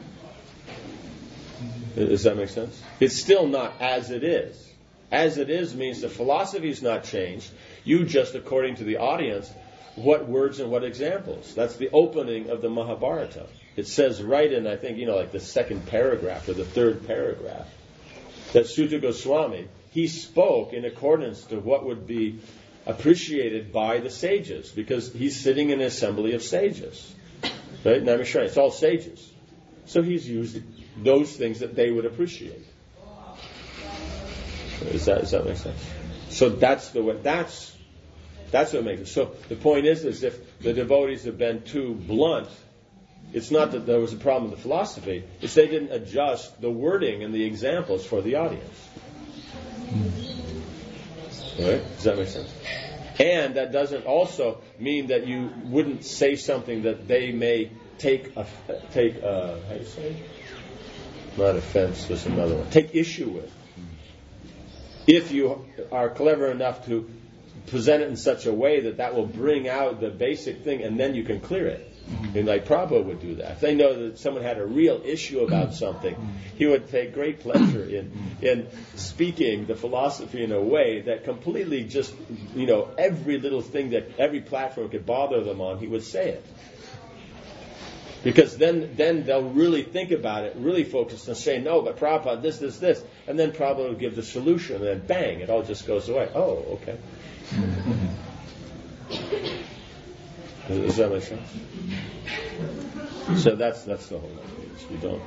Does that make sense? It's still not as it is. As it is means the philosophy is not changed. You just, according to the audience, what words and what examples. That's the opening of the Mahabharata. It says right in, I think, you know, like the second paragraph or the third paragraph, that Sutta Goswami, he spoke in accordance to what would be appreciated by the sages, because he's sitting in an assembly of sages. Right? Namaskar, it's all sages. So he's used those things that they would appreciate. Does that, does that make sense? So that's the way, that's that's what makes it. So the point is, is if the devotees have been too blunt, it's not that there was a problem with the philosophy, it's they didn't adjust the wording and the examples for the audience. Right? Does that make sense? And that doesn't also mean that you wouldn't say something that they may take a, take a, how do you say? Not offense, there's another one. Take issue with. If you are clever enough to present it in such a way that that will bring out the basic thing, and then you can clear it. And like Prabhupada would do that. If they know that someone had a real issue about something, he would take great pleasure in in speaking the philosophy in a way that completely just, you know, every little thing that every platform could bother them on, he would say it. Because then, then they'll really think about it, really focus and say, no, but Prabhupada, this, this, this. And then Prabhupada will give the solution, and then bang, it all just goes away. Oh, okay. Does that make sense? So that's that's the whole idea. We don't.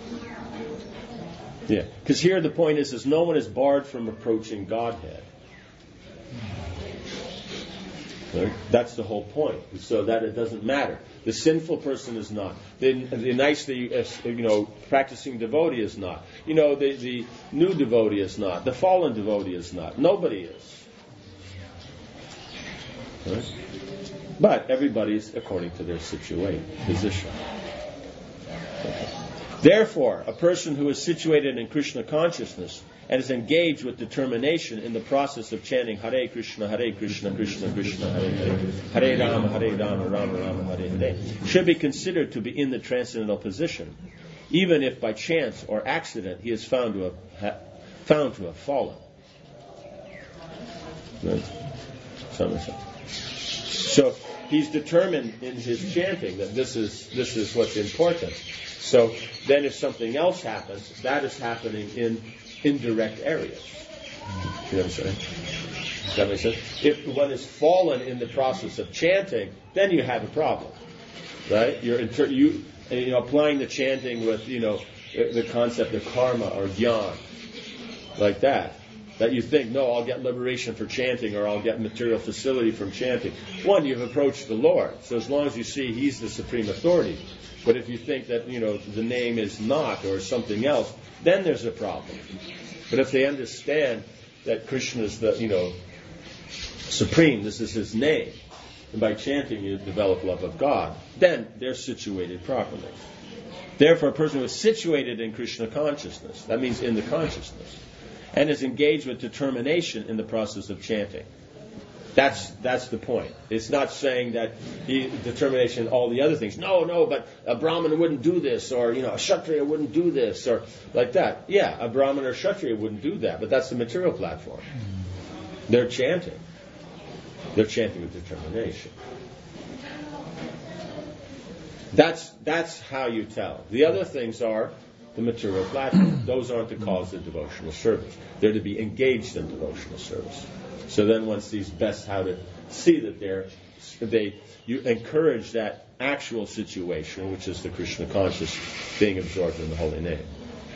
Yeah, because here the point is, is no one is barred from approaching Godhead. Right? That's the whole point. So that it doesn't matter. The sinful person is not. The, the nice, the, you know, practicing devotee is not. You know, the, the new devotee is not. The fallen devotee is not. Nobody is. Right? But everybody's according to their situation, position. Okay. Therefore, a person who is situated in Krishna consciousness and is engaged with determination in the process of chanting Hare Krishna, Hare Krishna, Krishna Krishna, Hare Hare, Hare Rama, Hare Rama, Rama Rama, Hare Hare, should be considered to be in the transcendental position, even if by chance or accident he is found to have found to have fallen. Right? So he's determined in his chanting that this is this is what's important. So then if something else happens, that is happening in indirect areas. You know what I'm saying? Does that make sense? If one is fallen in the process of chanting, then you have a problem. Right? You're inter- you, you know, applying the chanting with, you know, the concept of karma or jnana, like that. That you think, no, I'll get liberation for chanting, or I'll get material facility from chanting. One, you've approached the Lord. So as long as you see He's the supreme authority. But if you think that, you know, the name is not or something else, then there's a problem. But if they understand that Krishna is the, you know, supreme, this is His name, and by chanting you develop love of God, then they're situated properly. Therefore, a person who is situated in Krishna consciousness, that means in the consciousness, and is engaged with determination in the process of chanting. That's that's the point. It's not saying that he, determination, all the other things. No, no, but a Brahmana wouldn't do this, or, you know, a Kshatriya wouldn't do this, or like that. Yeah, a Brahmana or Kshatriya wouldn't do that, but that's the material platform. They're chanting. They're chanting with determination. That's that's how you tell. The other things are the material platform. Those aren't the cause of devotional service. They're to be engaged in devotional service. So then one sees best how to see that they're, they you encourage that actual situation, which is the Krishna conscious being absorbed in the holy name.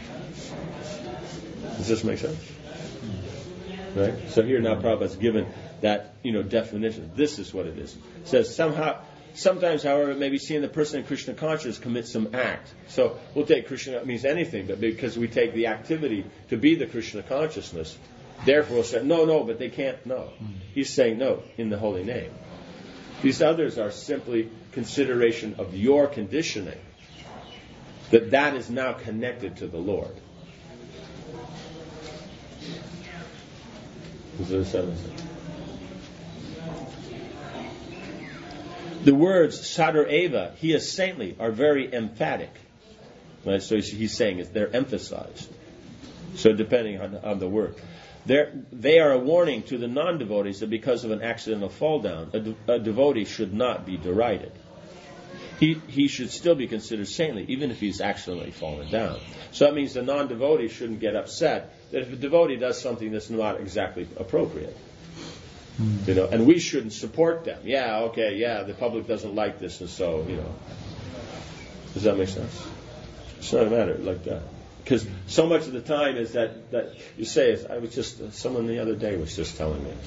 Does this make sense? Right? So here now Prabhupada's given that, you know, definition. This is what it is. It says somehow, sometimes, however, it may be seen the person in Krishna consciousness commits some act. So we'll take Krishna, it means anything, but because we take the activity to be the Krishna consciousness, therefore we'll say, no, no, but they can't know. He's saying no, in the holy name. These others are simply consideration of your conditioning, that that is now connected to the Lord. Is there a sentence? The words Sadar Eva, he is saintly, are very emphatic. Right? So he's saying is they're emphasized. So depending on, on the word. They're, they are a warning to the non-devotees that because of an accidental fall down, a, de- a devotee should not be derided. He, he should still be considered saintly, even if he's accidentally fallen down. So that means the non-devotee shouldn't get upset that if a devotee does something that's not exactly appropriate. You know, and we shouldn't support them. Yeah, okay, yeah, the public doesn't like this, and so, you know. Does that make sense? It's not a matter like that. Because so much of the time is that, that you say, is, I was just, uh, someone the other day was just telling me.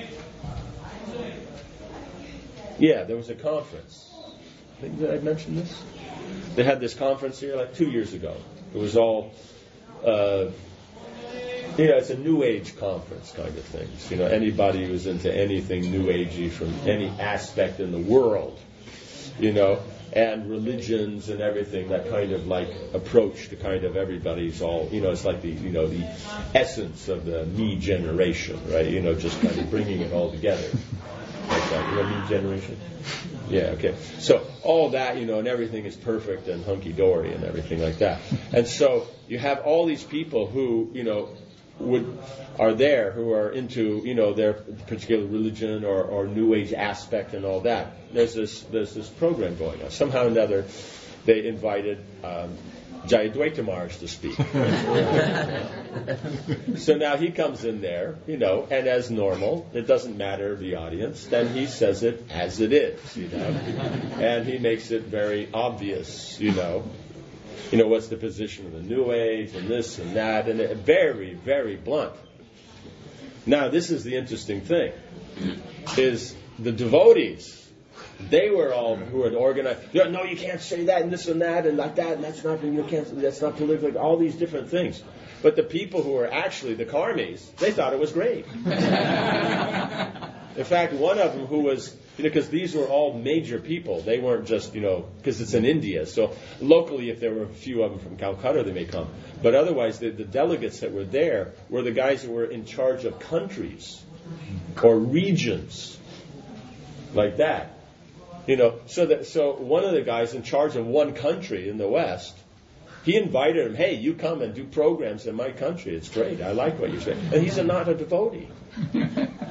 Yeah, there was a conference. I think, did I mention this? They had this conference here like two years ago. It was all, uh, you know, it's a New Age conference kind of things. You know, anybody who's into anything New Agey from any aspect in the world, you know, and religions and everything, that kind of like approach to kind of everybody's all, you know, it's like the, you know, the essence of the me generation, right? You know, just kind of bringing it all together. Like that. You know, me generation? Yeah, okay. So all that, you know, and everything is perfect and hunky-dory and everything like that. And so you have all these people who, you know, would are there who are into, you know, their particular religion or, or New Age aspect and all that. There's this there's this program going on. Somehow or another, they invited um, Jayadvaita Maharaj to speak. So now he comes in there, you know, and as normal, it doesn't matter the audience. Then he says it as it is, you know, and he makes it very obvious, you know. You know, what's the position of the New Age and this and that, and it, very, very blunt. Now, this is the interesting thing, is the devotees, they were all who had organized, no, you can't say that and this and that and like that, and that's not, you can't, that's not political, all these different things. But the people who were actually the karmis, they thought it was great. In fact, one of them who was, you know, because these were all major people. They weren't just, you know, because it's in India. So locally, if there were a few of them from Calcutta, they may come. But otherwise, the, the delegates that were there were the guys who were in charge of countries or regions, like that. You know, so that so one of the guys in charge of one country in the West, He invited him, hey, you come and do programs in my country. It's great. I like what you're saying. And he's a, not a devotee. You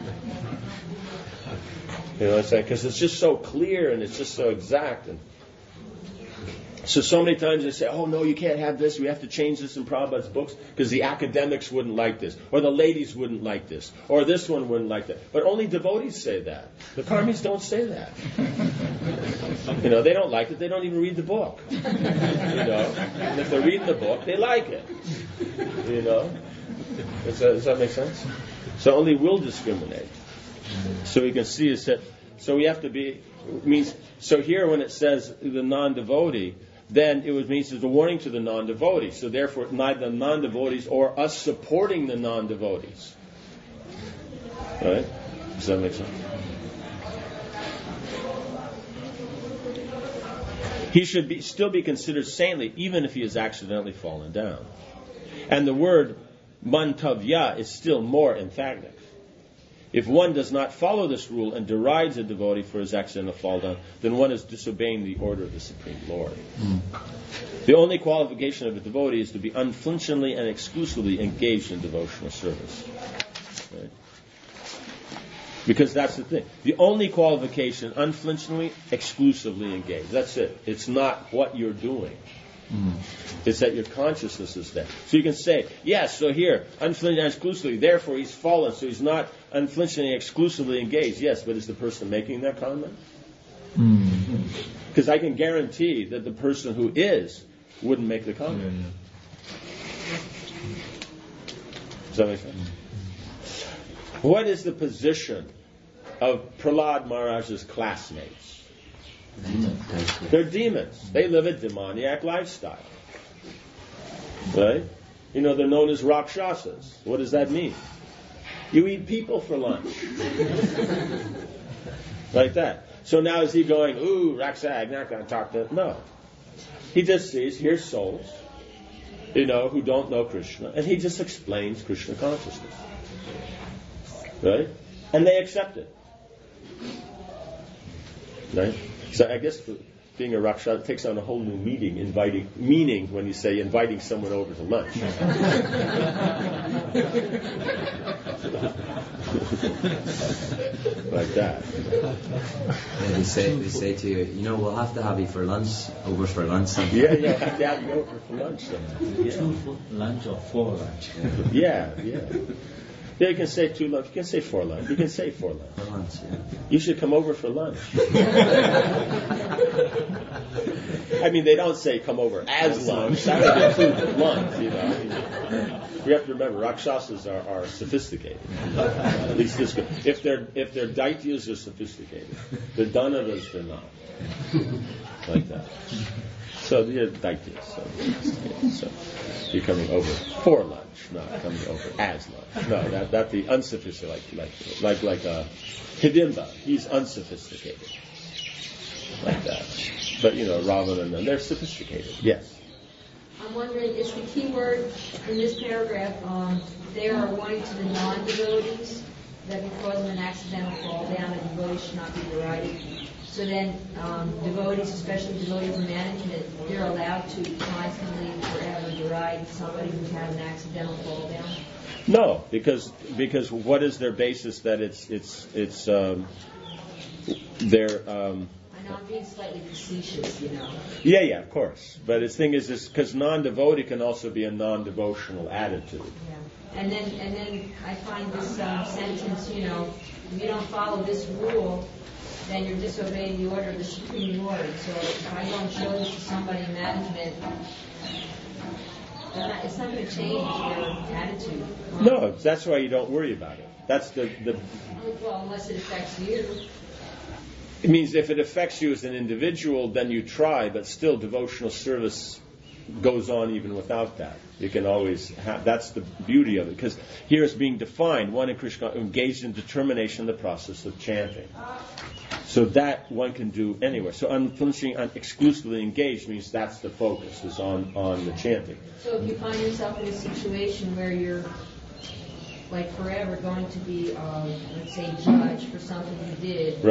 know what I'm saying? Because it's just so clear and it's just so exact. And so, so many times they say, oh, no, you can't have this. We have to change this in Prabhupada's books because the academics wouldn't like this. Or the ladies wouldn't like this. Or this one wouldn't like that. But only devotees say that. The karmis don't say that. You know, they don't like it. They don't even read the book. You know, and if they're reading the book, they like it. You know, does that, does that make sense? So only we'll discriminate. So we can see is that. So we have to be means. So here, when it says the non-devotee, then it would means it's a warning to the non-devotees. So therefore, neither the non-devotees or us supporting the non-devotees. Right? Does that make sense? He should be, still be considered saintly, even if he has accidentally fallen down. And the word mantavya is still more emphatic. If one does not follow this rule and derides a devotee for his accidental fall down, then one is disobeying the order of the Supreme Lord. Mm. The only qualification of a devotee is to be unflinchingly and exclusively engaged in devotional service. Right? Because that's the thing. The only qualification, unflinchingly, exclusively engaged. That's it. It's not what you're doing. Mm. It's that your consciousness is there. So you can say, yes, so here, unflinchingly and exclusively, therefore he's fallen, so he's not unflinchingly exclusively engaged. Yes, but is the person making that comment? Because mm. I can guarantee that the person who is wouldn't make the comment. Yeah, yeah. Does that make sense? Mm. What is the position of Prahlad Maharaj's classmates? They're demons. They live a demoniac lifestyle. Right? You know, they're known as Rakshasas. What does that mean? You eat people for lunch. Like that. So now is he going, ooh, Rakshasa, I'm not going to talk to... No. He just sees, here's souls, you know, who don't know Krishna, and he just explains Krishna consciousness. Right? And they accept it. Right? So I guess for being a Rakshasa takes on a whole new meaning, inviting meaning when you say inviting someone over to lunch. Like that.
Yeah, they say they say to you, you know, we'll have to have you for lunch, over for lunch sometime.
Yeah, yeah, have to have you over for lunch sometime. Yeah.
Two for lunch or four lunch.
Yeah, yeah. Yeah, you can say two lunch. You can say four lunch. You can say four lunch.
For lunch, yeah.
You should come over for lunch. I mean, they don't say come over as lunch. That would include lunch, you know. We have to remember, Rakshasas are, are sophisticated. At least this good. If they're if they're Daityas are sophisticated, the Danavas they're not. Like that. So they're Daityas. So, so you're coming over for lunch. Not coming over as lunch. No, that that the unsophisticated, like like like like uh, Hidimba. He's unsophisticated, like that. But you know, Ravana and they're sophisticated. Yes.
I'm wondering, is the key word in this paragraph? Um, they are warning to the non-devotees that because of an accidental fall down, a devotee should not be derided. So then, um, devotees, especially devotees in management, they're allowed to constantly, forever deride somebody who's had an accidental fall down?
No, because because what is their basis that it's it's it's um, their um,
I know I'm being slightly facetious, you know.
Yeah, yeah, of course. But the thing is, is because non-devotee can also be a non-devotional attitude.
Yeah. And then and then I find this um, sentence, you know, if you don't follow this rule, then you're disobeying the order of the Supreme Lord. So if I don't show this to somebody in management, it's not going to change their attitude.
No, that's why you don't worry about it. That's the, the...
Well, unless it affects you.
It means if it affects you as an individual, then you try, but still devotional service goes on even without that. You can always have, that's the beauty of it, because here it's being defined, one in Krishna engaged in determination in the process of chanting. So that one can do anywhere. So unflinching and exclusively engaged means that's the focus, is on, on the chanting.
So if you find yourself in a situation where you're, like forever, going to be, um, let's say, judged for something you did,
right.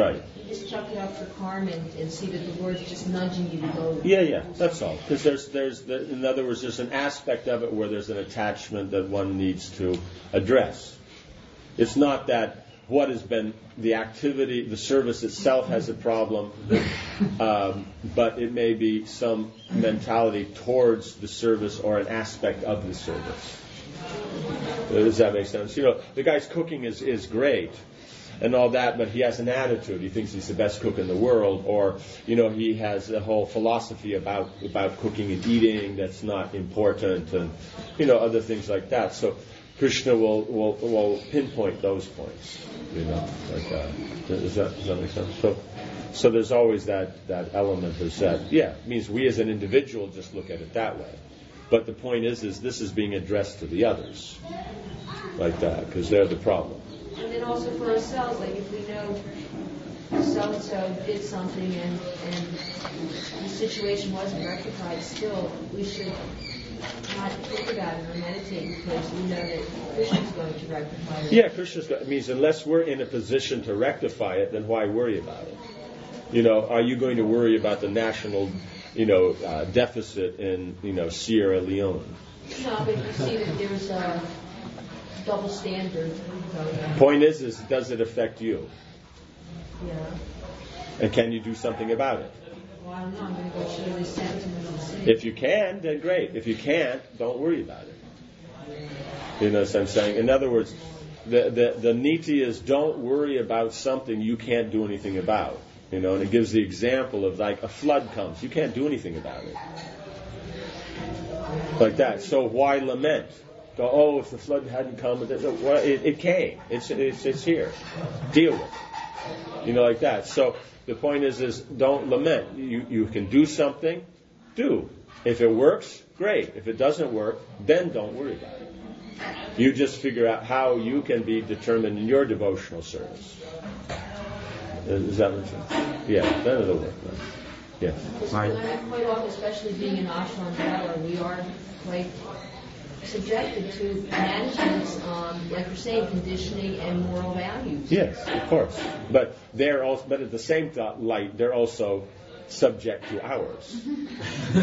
just chuck it up for karma and, and see that the Lord's just nudging you to go.
Yeah, yeah, that's all. Because there's, there's, the, in other words, there's an aspect of it where there's an attachment that one needs to address. It's not that what has been the activity, the service itself has a problem, um, but it may be some mentality towards the service or an aspect of the service. Does that make sense? You know, the guy's cooking is, is great and all that, but he has an attitude. He thinks he's the best cook in the world, or, you know, he has a whole philosophy about, about cooking and eating that's not important, and, you know, other things like that. So Krishna will, will, will pinpoint those points, you know, like that. Does that, does that make sense? So, so there's always that, that element of that. Yeah, it means we as an individual just look at it that way. But the point is, is this is being addressed to the others, like that, because they're the problem.
And then also for ourselves, like if we know so-and-so did something and, and the situation wasn't rectified, still we should not think about it or meditate because we know that Krishna's going to rectify it.
Yeah, Krishna's got, it means unless we're in a position to rectify it, then why worry about it? You know, are you going to worry about the national, you know, uh, deficit in, you know, Sierra Leone?
No, but you see that there's a double standard.
Point is, is does it affect you?
Yeah.
And can you do something about it?
Well, I don't know. I'm going to go share this sentiment in the city.
If you can, then great. If you can't, don't worry about it. You know what I'm saying? In other words, the, the, the niti is don't worry about something you can't do anything about. You know, and it gives the example of like a flood comes. You can't do anything about it. Like that. So why lament? Go, oh, if the flood hadn't come, it, it, it came. It's, it's, it's here. Deal with it. You know, like that. So the point is, is don't lament. You, you can do something, do. If it works, great. If it doesn't work, then don't worry about it. You just figure out how you can be determined in your devotional service. Does that make sense? Yeah, then it'll work. Then. Yeah.
Right. Quite often, especially being in ashram traveler, we are quite subjected to management's, um, like you're saying, conditioning and moral values.
Yes, of course. But they're also, but at the same thought, light, they're also subject to ours.
Yours,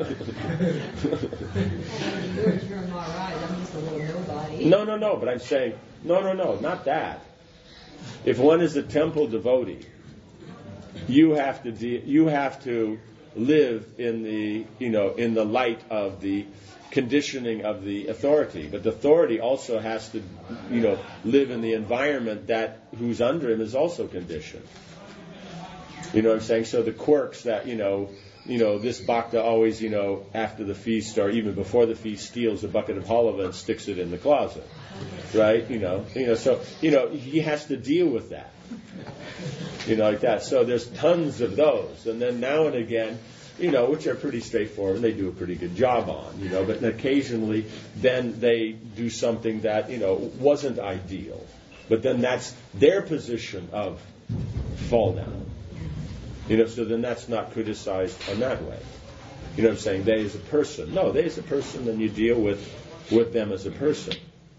you're an R I. I'm just a little nobody.
No, no, no. But I'm saying, no, no, no, not that. If one is a temple devotee, you have to de- you have to live in the you know in the light of the conditioning of the authority. But the authority also has to you know live in the environment that who's under him is also conditioned. You know what I'm saying? So the quirks that you know you know this bhakta always you know after the feast or even before the feast steals a bucket of halava and sticks it in the closet. Right, you know, you know, so you know he has to deal with that, you know, like that. So there's tons of those, and then now and again, you know, which are pretty straightforward, and they do a pretty good job on, you know. But occasionally, then they do something that you know wasn't ideal, but then that's their position of fall down, you know. So then that's not criticized in that way, you know what I'm saying? They as a person, no, they as a person, then you deal with with them as a person.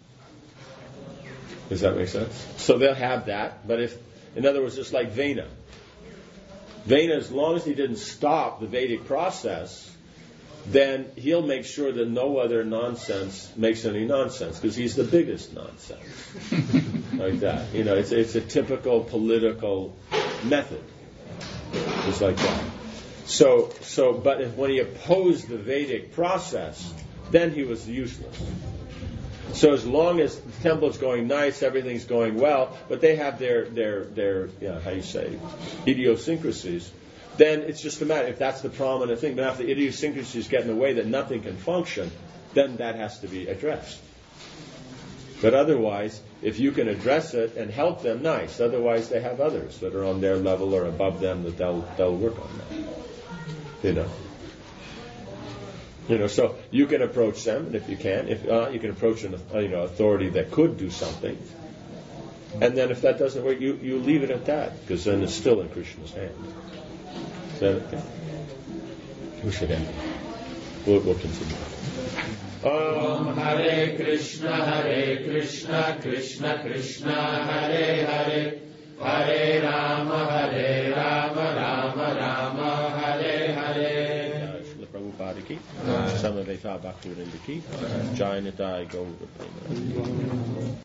Does that make sense? So they'll have that, but if, in other words, just like Vena. Vena, as long as he didn't stop the Vedic process, then he'll make sure that no other nonsense makes any nonsense, because he's the biggest nonsense. Like that. You know, it's it's a typical political method. Just like that. So, so, but if, when he opposed the Vedic process, then he was useless. So as long as the temple's going nice, everything's going well, but they have their, their, their you know, how you say, idiosyncrasies, then it's just a matter, if that's the prominent thing, but if the idiosyncrasies get in the way that nothing can function, then that has to be addressed. But otherwise, if you can address it and help them, nice. Otherwise, they have others that are on their level or above them that they'll, they'll work on that. You know. You know, so you can approach them, and if you can, if uh, you can approach an uh, you know authority that could do something, and then if that doesn't work, you, you leave it at that, because then it's still in Krishna's hand. Is that okay? We should end. We'll, we'll continue. Om Hare Krishna, Hare Krishna, Krishna Krishna, Hare Hare. Hare Rama, Hare Rama, Rama Rama, Hare Hare. Srila Prabhupada ki, Samaveta Bhaktivinoda ki, Jai Nitai Gaura Prema.